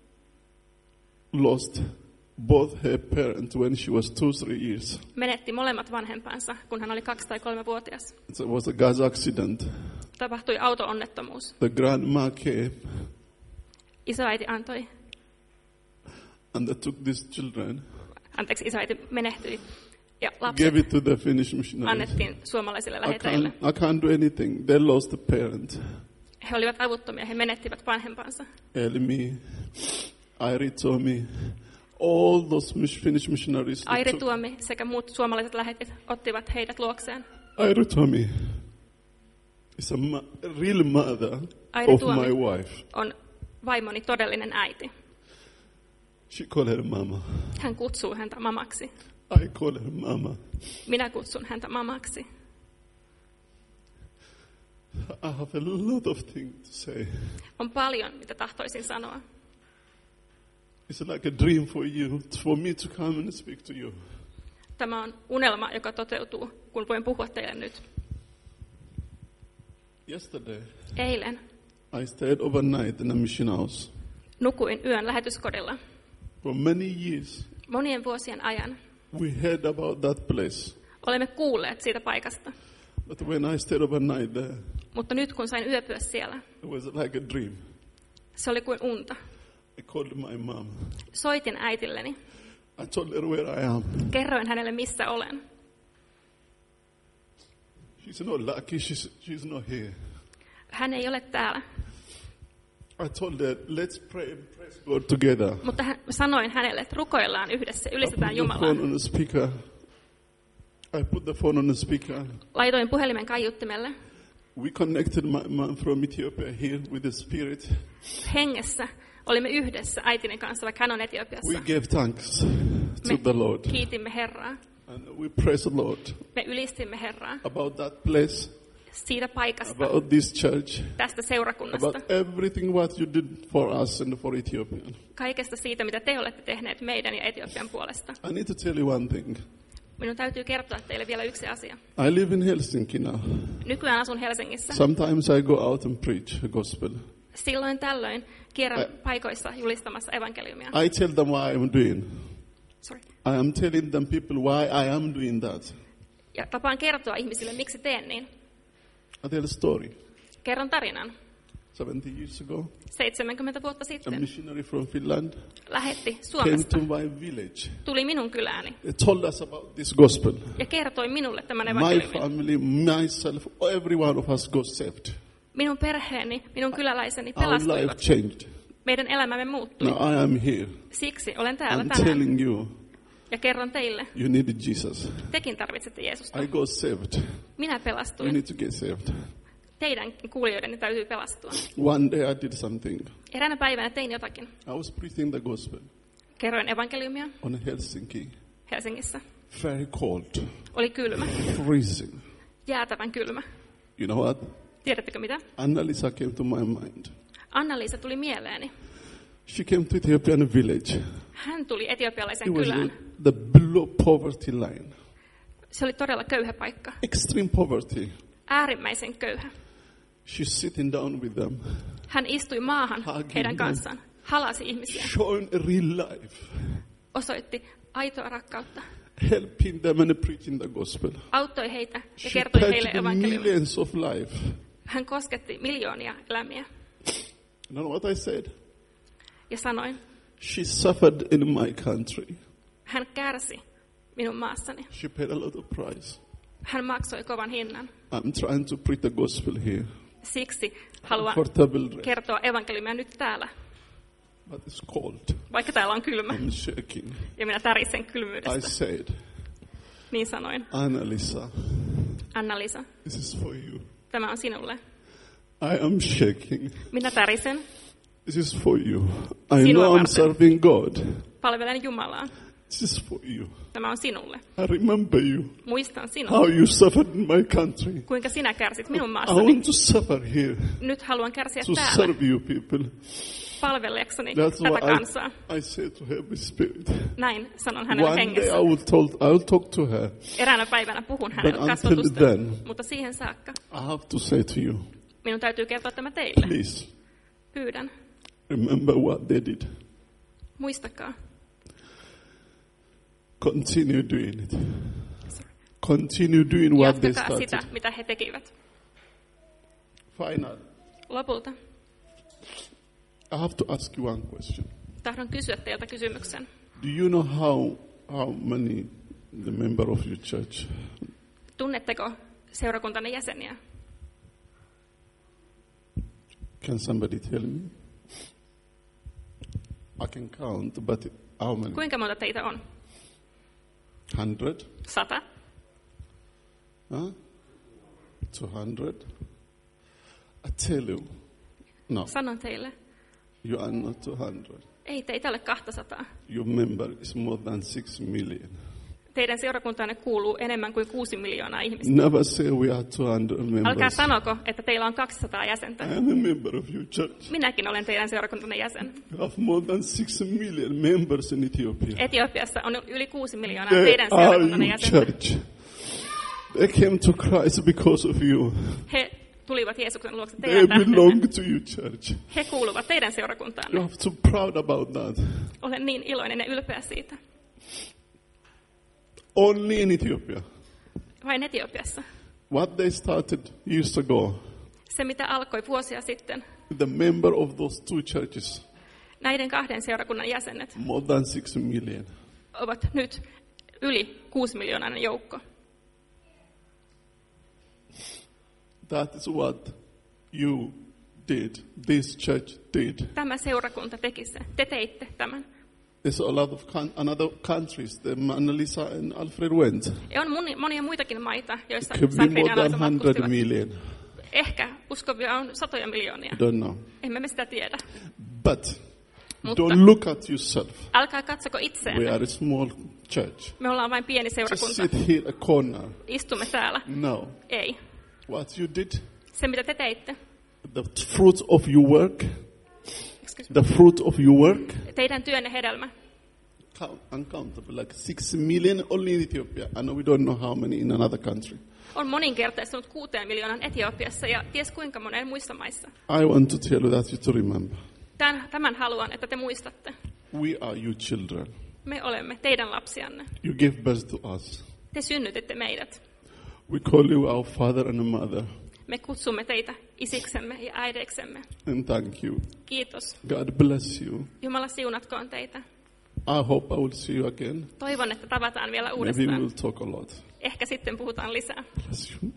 lost both her parents when she was 2-3 years. menetti molemmat vanhempansa, kun hän oli 2 tai 3-vuotias. It was a gas accident. Tapahtui auto-onnettomuus. The grandma came Isoäiti antoi, and they took these children, isoäiti menehtyi ja lapset gave it to the Finnish missionaries. annettiin suomalaisille I läheteille. can't do anything. They lost a parent. He olivat avuttomia, he menettivät vanhempansa. Elmi, Airi Tomi, all those Finnish missionaries. Airi Tuomi sekä muut suomalaiset lähetit ottivat heidät luokseen. Airi Tomi is a real mother Airi of Tuomi my wife. on vaimoni todellinen äiti. She called her mama. Hän kutsuu häntä mamaksi. I call her mama. Minä kutsun häntä mamaksi. I have a lot of things to say. On paljon, mitä tahtoisin sanoa. It's like a dream for you, for me to come and speak to you. Tämä on unelma, joka toteutuu, kun voin puhua teille nyt. Yesterday, Eilen I stayed overnight in a mission house. nukuin yön lähetyskodilla. For many years, Monien vuosien ajan we heard about that place. olemme kuulleet siitä paikasta. But when I stayed overnight there, Mutta nyt kun sain yöpyä siellä, it was like a dream. se oli kuin unta. I called my mom. Soitin äitilleni. I told her where I am. Kerroin hänelle, missä olen. She's not lucky, she's not here. Hän ei ole täällä. I told her, let's pray and praise God together. Mutta sanoin hänelle, että rukoillaan yhdessä, I put ylistetään the Jumalaa. phone on the speaker. I put the phone on the speaker. Laitoin puhelimen kaiuttimelle. We connected my mom from Ethiopia here with the Spirit. Hengessä olimme yhdessä äitini kanssa, vaikka hän on We Etiopiassa. gave thanks to Me the Lord. kiitimme Herraa. And we praise the Lord Me ylistimme Herraa about that place, siitä paikasta, about this church, tästä seurakunnasta, about everything what you did for us and for Ethiopia. kaikesta siitä, mitä te olette tehneet meidän ja Etiopian puolesta. I need to tell you one thing. Minun täytyy kertoa teille vielä yksi asia. I live in Helsinki now. Nykyään asun Helsingissä. Sometimes I go out and preach the gospel. Silloin tällöin kierrän paikoissa julistamassa evankeliumia. I tell them what I am doing. Sorry. I am telling them people why I am doing that. Ja tapaan kertoa ihmisille, miksi teen niin. I tell a story. Kerron tarinan. 70 years ago, 70 vuotta a sitten missionary from Finland lähetti came Suomesta. to my village. Tuli minun kylääni They told us about this gospel. ja kertoi minulle tämän My evankeliumin. family, myself, every one of us got saved. Minun perheeni, minun kyläläiseni Our life pelastuivat. changed. Meidän elämämme muuttui. Now I am here. Siksi olen täällä I'm tänään telling you, ja kerron teille, you need Jesus. tekin tarvitsette Jeesusta. I got saved. Minä You pelastuin. need to get saved. Teidän kuulijoidenne täytyy pelastua. One day I did something. Eräänä päivänä tein jotakin. I was preaching the gospel Kerroin evankeliumia on Helsinki. Helsingissä. Very cold, Oli kylmä, freezing. jäätävän kylmä. You know what? Tiedättekö mitä? Annalisa came to my mind. Anna-Liisa tuli mieleeni. She came to Ethiopian village. Hän tuli etiopialaisen It was kylään. the below poverty line. Se oli todella köyhä paikka. Extreme poverty. Äärimmäisen köyhä. She's sitting down with them, Hän istui maahan Hugging heidän them. kanssaan. Halasi ihmisiä. showing a real life, Osoitti aitoa rakkautta. helping them and preaching the gospel. Auttoi heitä ja She kertoi heille touched evankeliumia. millions of life. Hän kosketti miljoonia elämiä. You know what I said? Ja sanoin, She suffered in my country. hän kärsi minun maassani. She paid a lot of price. Hän maksoi kovan hinnan. I'm trying to preach the gospel here. Siksi haluan Comfortable dress, kertoa evankeliumia nyt täällä, but it's cold. vaikka täällä on kylmä. I'm shaking. Ja minä tärisen I kylmyydestä. said, Niin sanoin, Annalisa, Anna-Liisa, this is for you. tämä on sinulle. I am shaking. Minä tärisen, This is for you. I Sinua know I'm varten. serving God. palvelen Jumalaa. This is for you. Tämä on sinulle. I remember you. Muistan How sinua, you suffered in my country. kuinka sinä kärsit minun I maassani. want to suffer here Nyt haluan kärsiä to täällä serve you people. palvellekseni That's tätä kansaa. why I say to Holy Spirit. Näin sanon hänelle One day hengessä. I will talk to her. Eräänä päivänä puhun But hänelle until kasvatusta, then, mutta siihen saakka I have to say to you, minun täytyy kertoa tämä teille. please Pyydän, remember what they did. muistakaa. Continue doing it. Continue doing what they Jatkakaa started. sitä, mitä he tekivät. Final. Lopulta I have to ask you one question. Tahdon kysyä teiltä kysymyksen. Do you know how many the member of your church? Tunnetteko seurakuntanne jäseniä? Can somebody tell me? I can count, but how many? Kuinka monta teitä on? 100? 100? Huh? 200? I tell you, no, Sanon teille, you are not 200. ei teitä ole 200. Your member is more than 6 million. Teidän seurakuntaanne kuuluu enemmän kuin 6 miljoonaa ihmistä. Never say we are 200 Älkää members. sanoko, että teillä on 200 jäsentä. I am a member of your church. Minäkin olen teidän seurakuntanne jäsen. You have more than 6 million members in Ethiopia. Etiopiassa on yli 6 miljoonaa They teidän are seurakuntanne your jäsentä. church. They came to Christ because of you. He tulivat Jeesuksen luokse They teidän tähden. belong to your church. He kuuluvat teidän You seurakuntaanne. have to be proud about that. Olen niin iloinen ja ylpeä siitä. Only in Ethiopia. Vain Etiopiassa. What they started years ago, Se, mitä alkoi vuosia sitten, the member of those two churches, näiden kahden seurakunnan jäsenet more than 6 million. ovat nyt yli 6 miljoonainen joukko. That is what you did. This church did. Tämä seurakunta teki se. Te teitte tämän. There's a lot of another countries. The Annalisa and Alfred went. Ja on monia muitakin maita, joissa Could be Sakrin more ja than Aloisa 100 matkustivat. million. Ehkä uskovia on satoja miljoonia. Don't know. Emme me sitä tiedä. But Mutta don't look at yourself. älkää katsoko We itseänne. are a small church. Me ollaan vain pieni Just seurakunta. sit here a corner. Istumme täällä. No. Ei. What you did, Se, mitä te teitte, the fruit of your work, excuse the fruit of your work, me, teidän työnne hedelmä, uncountable, like 6 million only in Ethiopia. I know we don't know how many in another country. on moninkertaistunut 6 miljoonan Etiopiassa ja ties kuinka monen muissa maissa. I want to tell you that you to remember. Tämän haluan, että te muistatte. We are your children. Me olemme teidän lapsianne. You gave birth to us. Te synnytitte meidät. We call you our father and mother. Me kutsumme teitä isiksemme ja äideiksemme. And thank you. Kiitos. God bless you. Jumala siunatkoon teitä. I hope I will see you again. Toivon, että tavataan vielä Maybe we uudestaan. will talk a lot. Ehkä sitten puhutaan lisää. Bless you.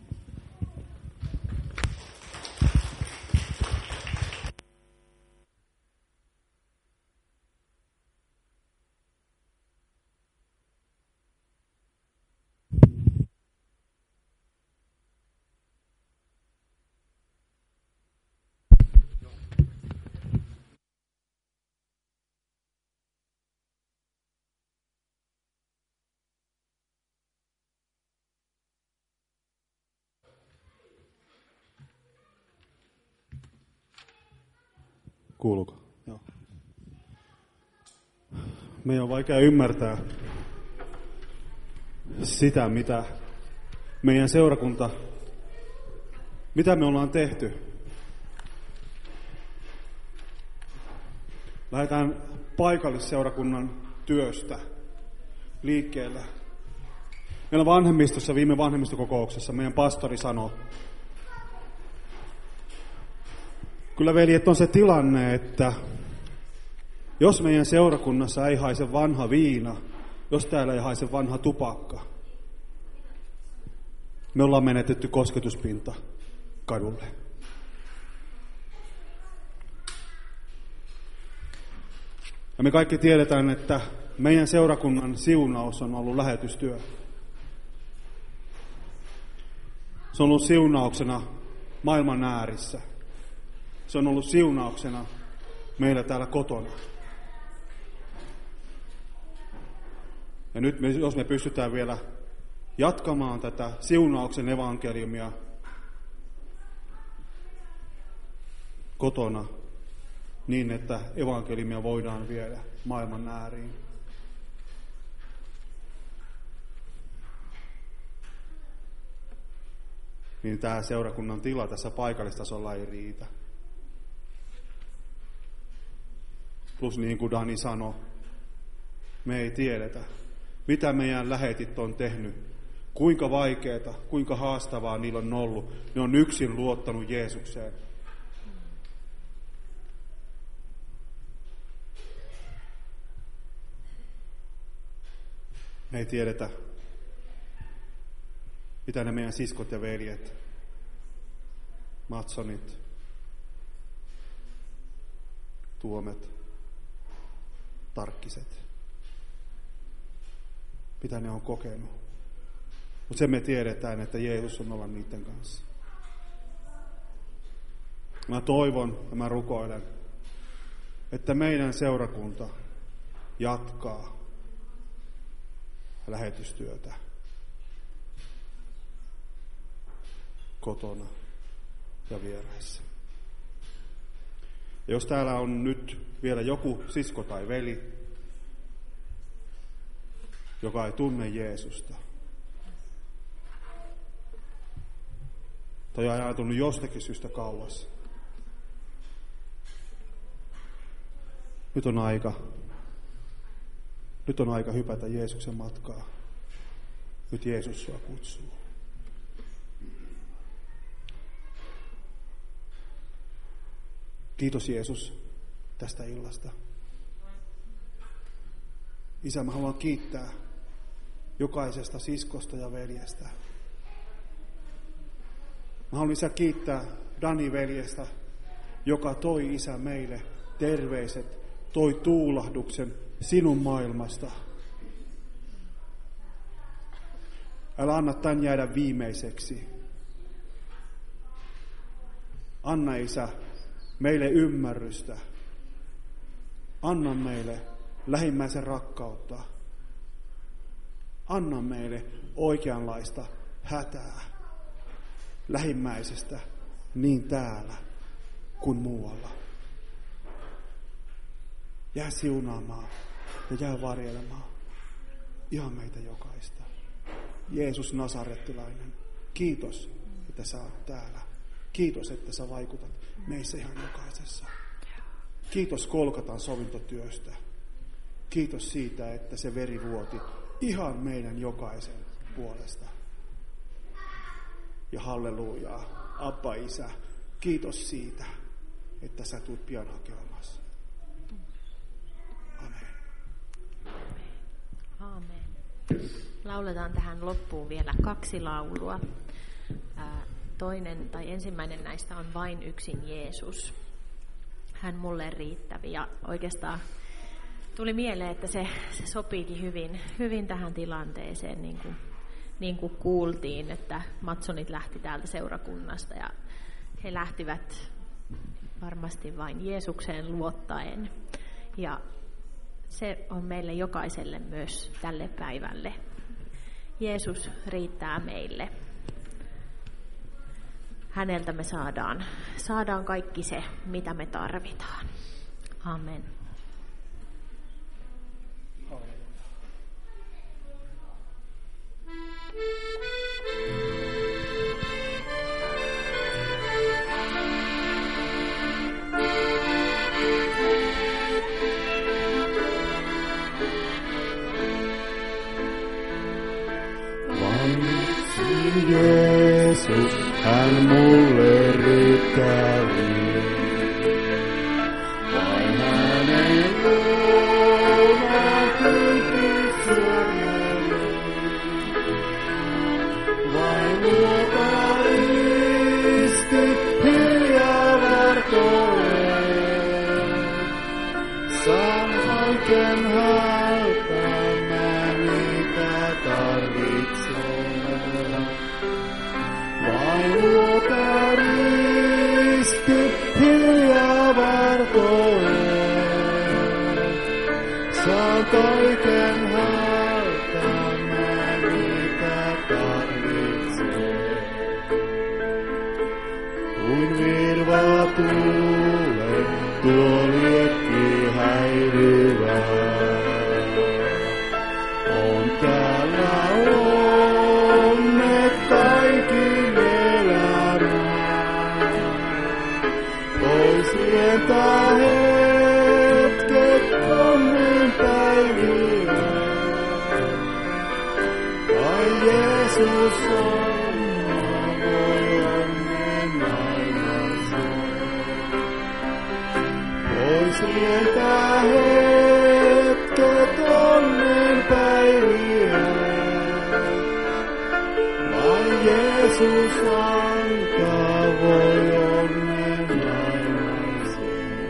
Kuuluuko? Joo. Meidän on vaikea ymmärtää sitä, mitä meidän seurakunta, mitä me ollaan tehty. Lähdetään paikallisseurakunnan työstä liikkeelle. Meillä vanhemmistossa, viime vanhemmistokokouksessa, meidän pastori sanoi, kyllä veljet on se tilanne, että jos meidän seurakunnassa ei haise vanha viina, jos täällä ei haise vanha tupakka, me ollaan menetetty kosketuspinta kadulle. Ja me kaikki tiedetään, että meidän seurakunnan siunaus on ollut lähetystyö. Se on ollut siunauksena maailman äärissä. Se on ollut siunauksena meillä täällä kotona. Ja nyt jos me pystytään vielä jatkamaan tätä siunauksen evankeliumia kotona niin, että evankeliumia voidaan viedä maailman ääriin. Niin tämä seurakunnan tila tässä paikallistasolla ei riitä. Plus niin kuin Dani sanoi, me ei tiedetä, mitä meidän lähetit on tehnyt, kuinka vaikeaa, kuinka haastavaa niillä on ollut. Ne on yksin luottanut Jeesukseen. Me ei tiedetä, mitä ne meidän siskot ja veljet, Matsonit, Tuomet, Tarkkiset, mitä ne on kokenut. Mutta sen me tiedetään, että Jeesus on olla niiden kanssa. Mä toivon ja mä rukoilen, että meidän seurakunta jatkaa lähetystyötä kotona ja vieraissa. Ja jos täällä on nyt vielä joku sisko tai veli, joka ei tunne Jeesusta, tai on ajatellut jostakin syystä kauas, nyt on aika hypätä Jeesuksen matkaa. Nyt Jeesus sua kutsuu. Kiitos Jeesus tästä illasta. Isä, mä haluan kiittää jokaisesta siskosta ja veljestä. Mä haluan Isä kiittää Dani veljestä, joka toi Isä meille terveiset, toi tuulahduksen sinun maailmasta. Älä anna tän jäädä viimeiseksi. Anna Isä meille ymmärrystä. Anna meille lähimmäisen rakkautta. Anna meille oikeanlaista hätää lähimmäisestä niin täällä kuin muualla. Jää siunaamaan ja jää varjelemaan ihan meitä jokaista. Jeesus Nasarettilainen, kiitos, että sä oot täällä. Kiitos, että sä vaikutat meissä ihan jokaisessa. Kiitos Kolkatan sovintotyöstä. Kiitos siitä, että se veri vuoti ihan meidän jokaisen puolesta. Ja hallelujaa, Abba Isä, kiitos siitä, että sä tulet pian hakemassa. Amen. Aamen. Lauletaan tähän loppuun vielä 2 laulua. Ensimmäinen näistä on Vain yksin Jeesus. Hän mulle riittävi. Ja oikeastaan tuli mieleen, että se sopiikin hyvin tähän tilanteeseen, niin kuin kuultiin, että Matsonit lähti täältä seurakunnasta ja he lähtivät varmasti vain Jeesukseen luottaen. Ja se on meille jokaiselle myös tälle päivälle. Jeesus riittää meille. Häneltä me saadaan kaikki se, mitä me tarvitaan. Amen. Jeesus, hän mulle riittävi. Vain hänen luomaan pystysyömään. Vain luota risti hiljaa vartoen. Saan kaiken häältämään, mitä tarvitsen. Vain luota risti hiljaa vartoen. Saan kaiken häältämään, mitä tarvitsen. Kuin virva tuulen, tuo liekki häilyvä. On täällä onnet kaikille elämään. Pois vientää hetket onnen päiviä. Ai Jeesus anna voi onnen aina sen. Pois vientää hetket onnen päiviä. Jeesus antaa voi onnen lainasi.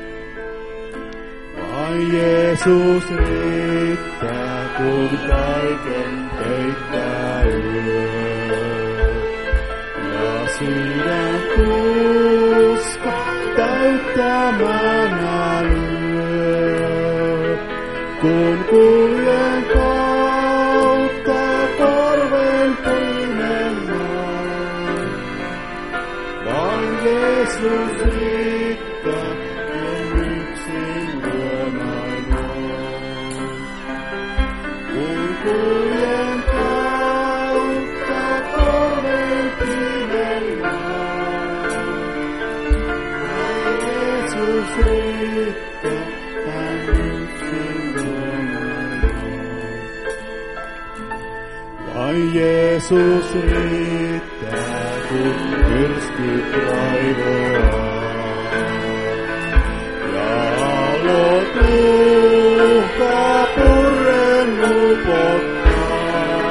Vain Jeesus riittää, kun kaiken peittää yö. Ja sydän tuska täyttämänä lyö, kun kuljen kautta korven puinen maan. Vain Jeesus riittää, en yksin luonain oon. Kun kuljen kautta korven puinen maan. Vain Jeesus riittää, hän yksin luonain oon. Vain Jeesus riittää, kun myrskyt raivoaa. Ja aallot uhkaa purren upottaa.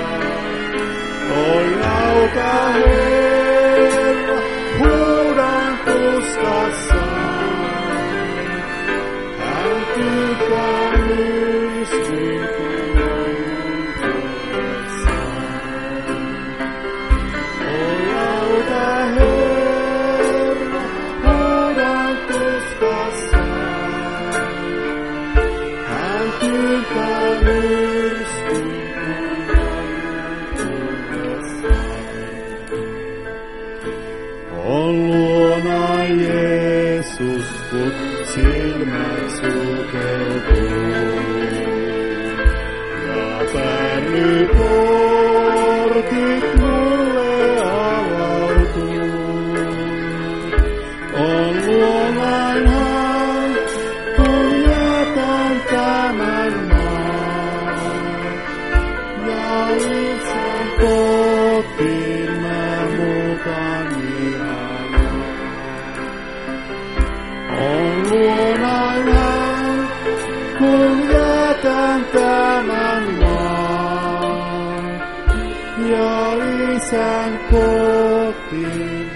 Oi auta Herra, huudan tuskassaan. Hän tyytää myrskyn kun on tullessaan. Oi auta Herra, huudan tuskassaan. Hän tyytää myrskyn kun on tullessaan. On luona Jeesus, kun silmät sulkeutuu. Ja pärlyportit mulle avautuu. On luonain hän, kun jätän tämän maan. Ja itse kotiin mä muutan ihanaa. On luonain hän, kun jätän tämän maan. Ja isän kotiin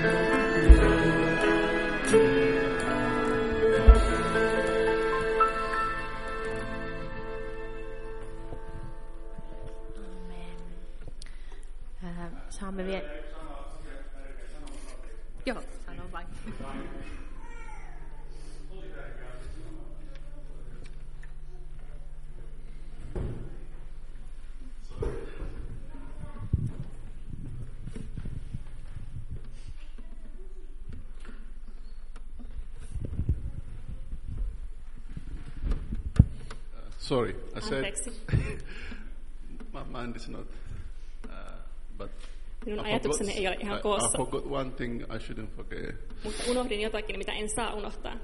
Saamme vielä... Joo, sano vain. Sorry, I said Anteeksi. my mind is not. But Minun ajatukseni ei ole ihan I koossa, forgot one thing I shouldn't forget. mutta unohdin jotakin, mitä en saa unohtaa.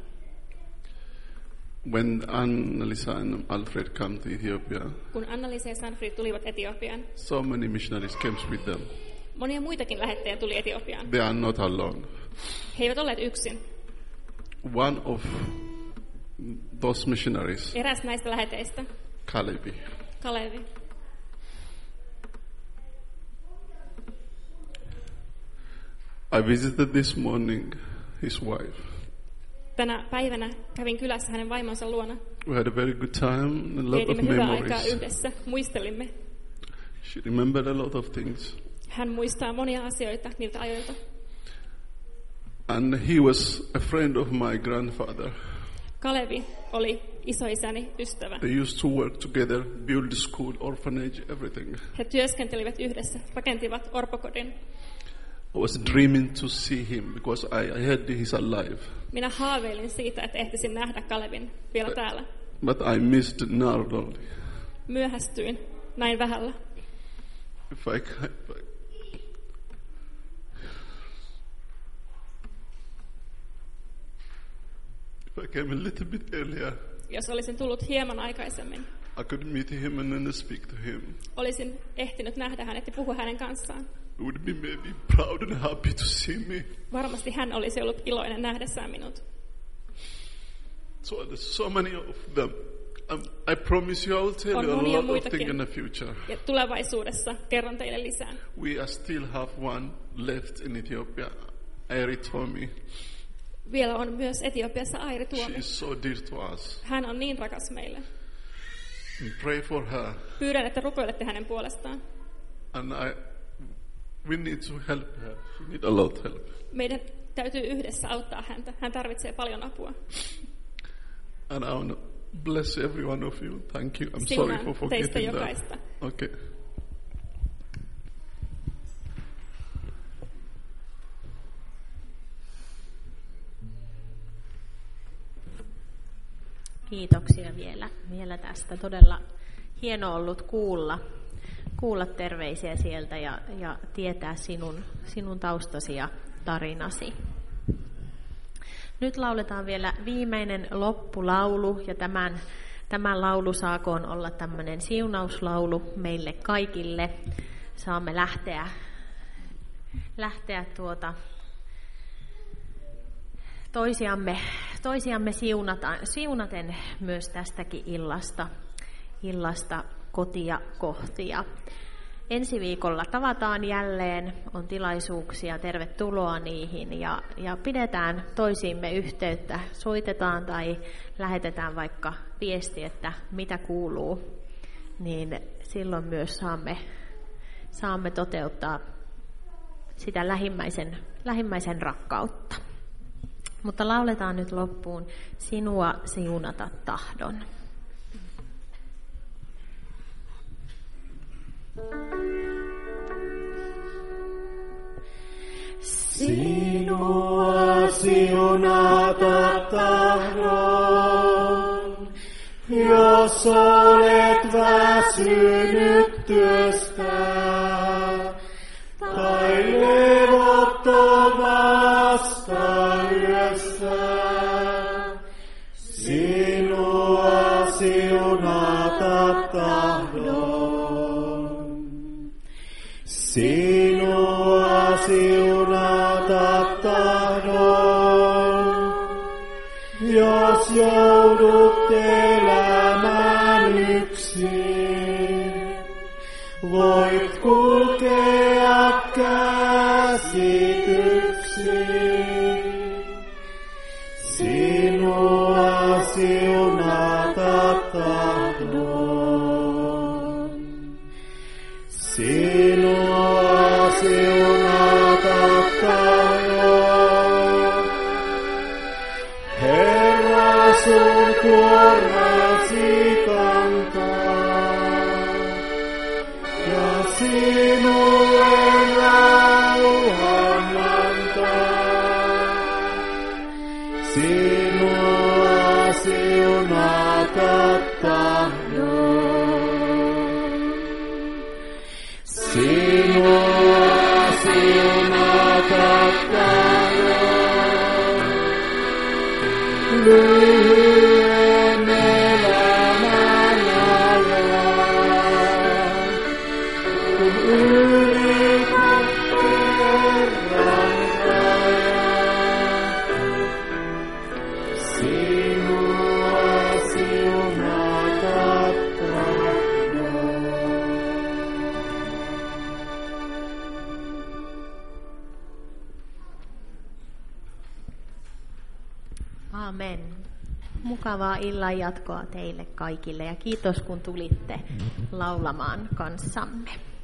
When Anna-Lisa and Alfred come to Ethiopia, Kun Anna-Lisa ja Sanfrid tulivat Etiopiaan, so many missionaries came with them. monia muitakin lähettäjiä tuli Etiopiaan. They are not alone. He eivät olleet yksin. One of those missionaries, Eräs näistä läheteistä, Kalevi, Kalevi, I visited this morning his wife. tänä päivänä kävin kylässä hänen vaimonsa luona. We had a very good time, a lot of Vietimme hyvää aikaa memories. yhdessä, muistelimme. She remembered a lot of things. Hän muistaa monia asioita niiltä ajoilta. And he was a friend of my grandfather. Kalevi oli isoisäni ystävä. They used to work together, build school, orphanage, everything. He työskentelivät yhdessä, rakentivat orpokodin. I was dreaming to see him because I heard he's alive. Minä haaveilin siitä, että ehtisin nähdä Kalevin vielä täällä. But I missed Nardoli. Myöhästyin näin vähällä. If I came a little bit earlier, Jos olisin tullut hieman aikaisemmin, I could meet him and then speak to him. olisin ehtinyt nähdä hänet ja puhua hänen kanssaan. He would be maybe proud and happy to see me. Varmasti hän olisi ollut iloinen nähdessään minut. So there's so many of them. I promise you I will tell On you a monia lot of muitakin. things in the future. Ja tulevaisuudessa kerron teille lisää. We still have one left in Ethiopia, Airi Tomi. Vielä on myös Etiopiassa Airi She Tuomi. is so dear to us. Hän on niin rakas meille. Pray for her. Pyydän, että rukoilette hänen puolestaan. And we need to help her. She needs a lot of help. Meidän täytyy yhdessä auttaa häntä. Hän tarvitsee paljon apua. And I want to bless every one of you. Thank you. I'm Siunaan sorry for teistä forgetting jokaista. that. Okay. Kiitoksia vielä tästä. Todella hieno ollut kuulla terveisiä sieltä ja tietää sinun taustasi ja tarinasi. Nyt lauletaan vielä viimeinen loppulaulu, ja tämän laulu saakoon olla tämmöinen siunauslaulu meille kaikille. Saamme lähteä toisiamme siunaten myös tästäkin illasta kotia kohti. Ja ensi viikolla tavataan jälleen, on tilaisuuksia, tervetuloa niihin ja pidetään toisiimme yhteyttä, soitetaan tai lähetetään vaikka viesti, että mitä kuuluu, niin silloin myös saamme toteuttaa sitä lähimmäisen rakkautta. Mutta lauletaan nyt loppuun sinua siunata tahdon. Sinua siunata tahdon, jos olet väsynyt työstä tai levottomasta yössä. Sinua siunata tahdon. Sinua siunata tahdon, jos joudut elämään yksin, voit kulkea käsityksin. Sinua siunata tahdon. Sinua siunata tahdon. Herra sun kuormasi kantaa ja sinulle rauhan antaa. Sinua siunata tahdon. Sinua siunata tahdon. Lyhyen elämän ajan, kun ylität kerran rajan. Sinua siunata tahdon. Amen. Mukavaa illan jatkoa teille kaikille ja kiitos kun tulitte laulamaan kanssamme.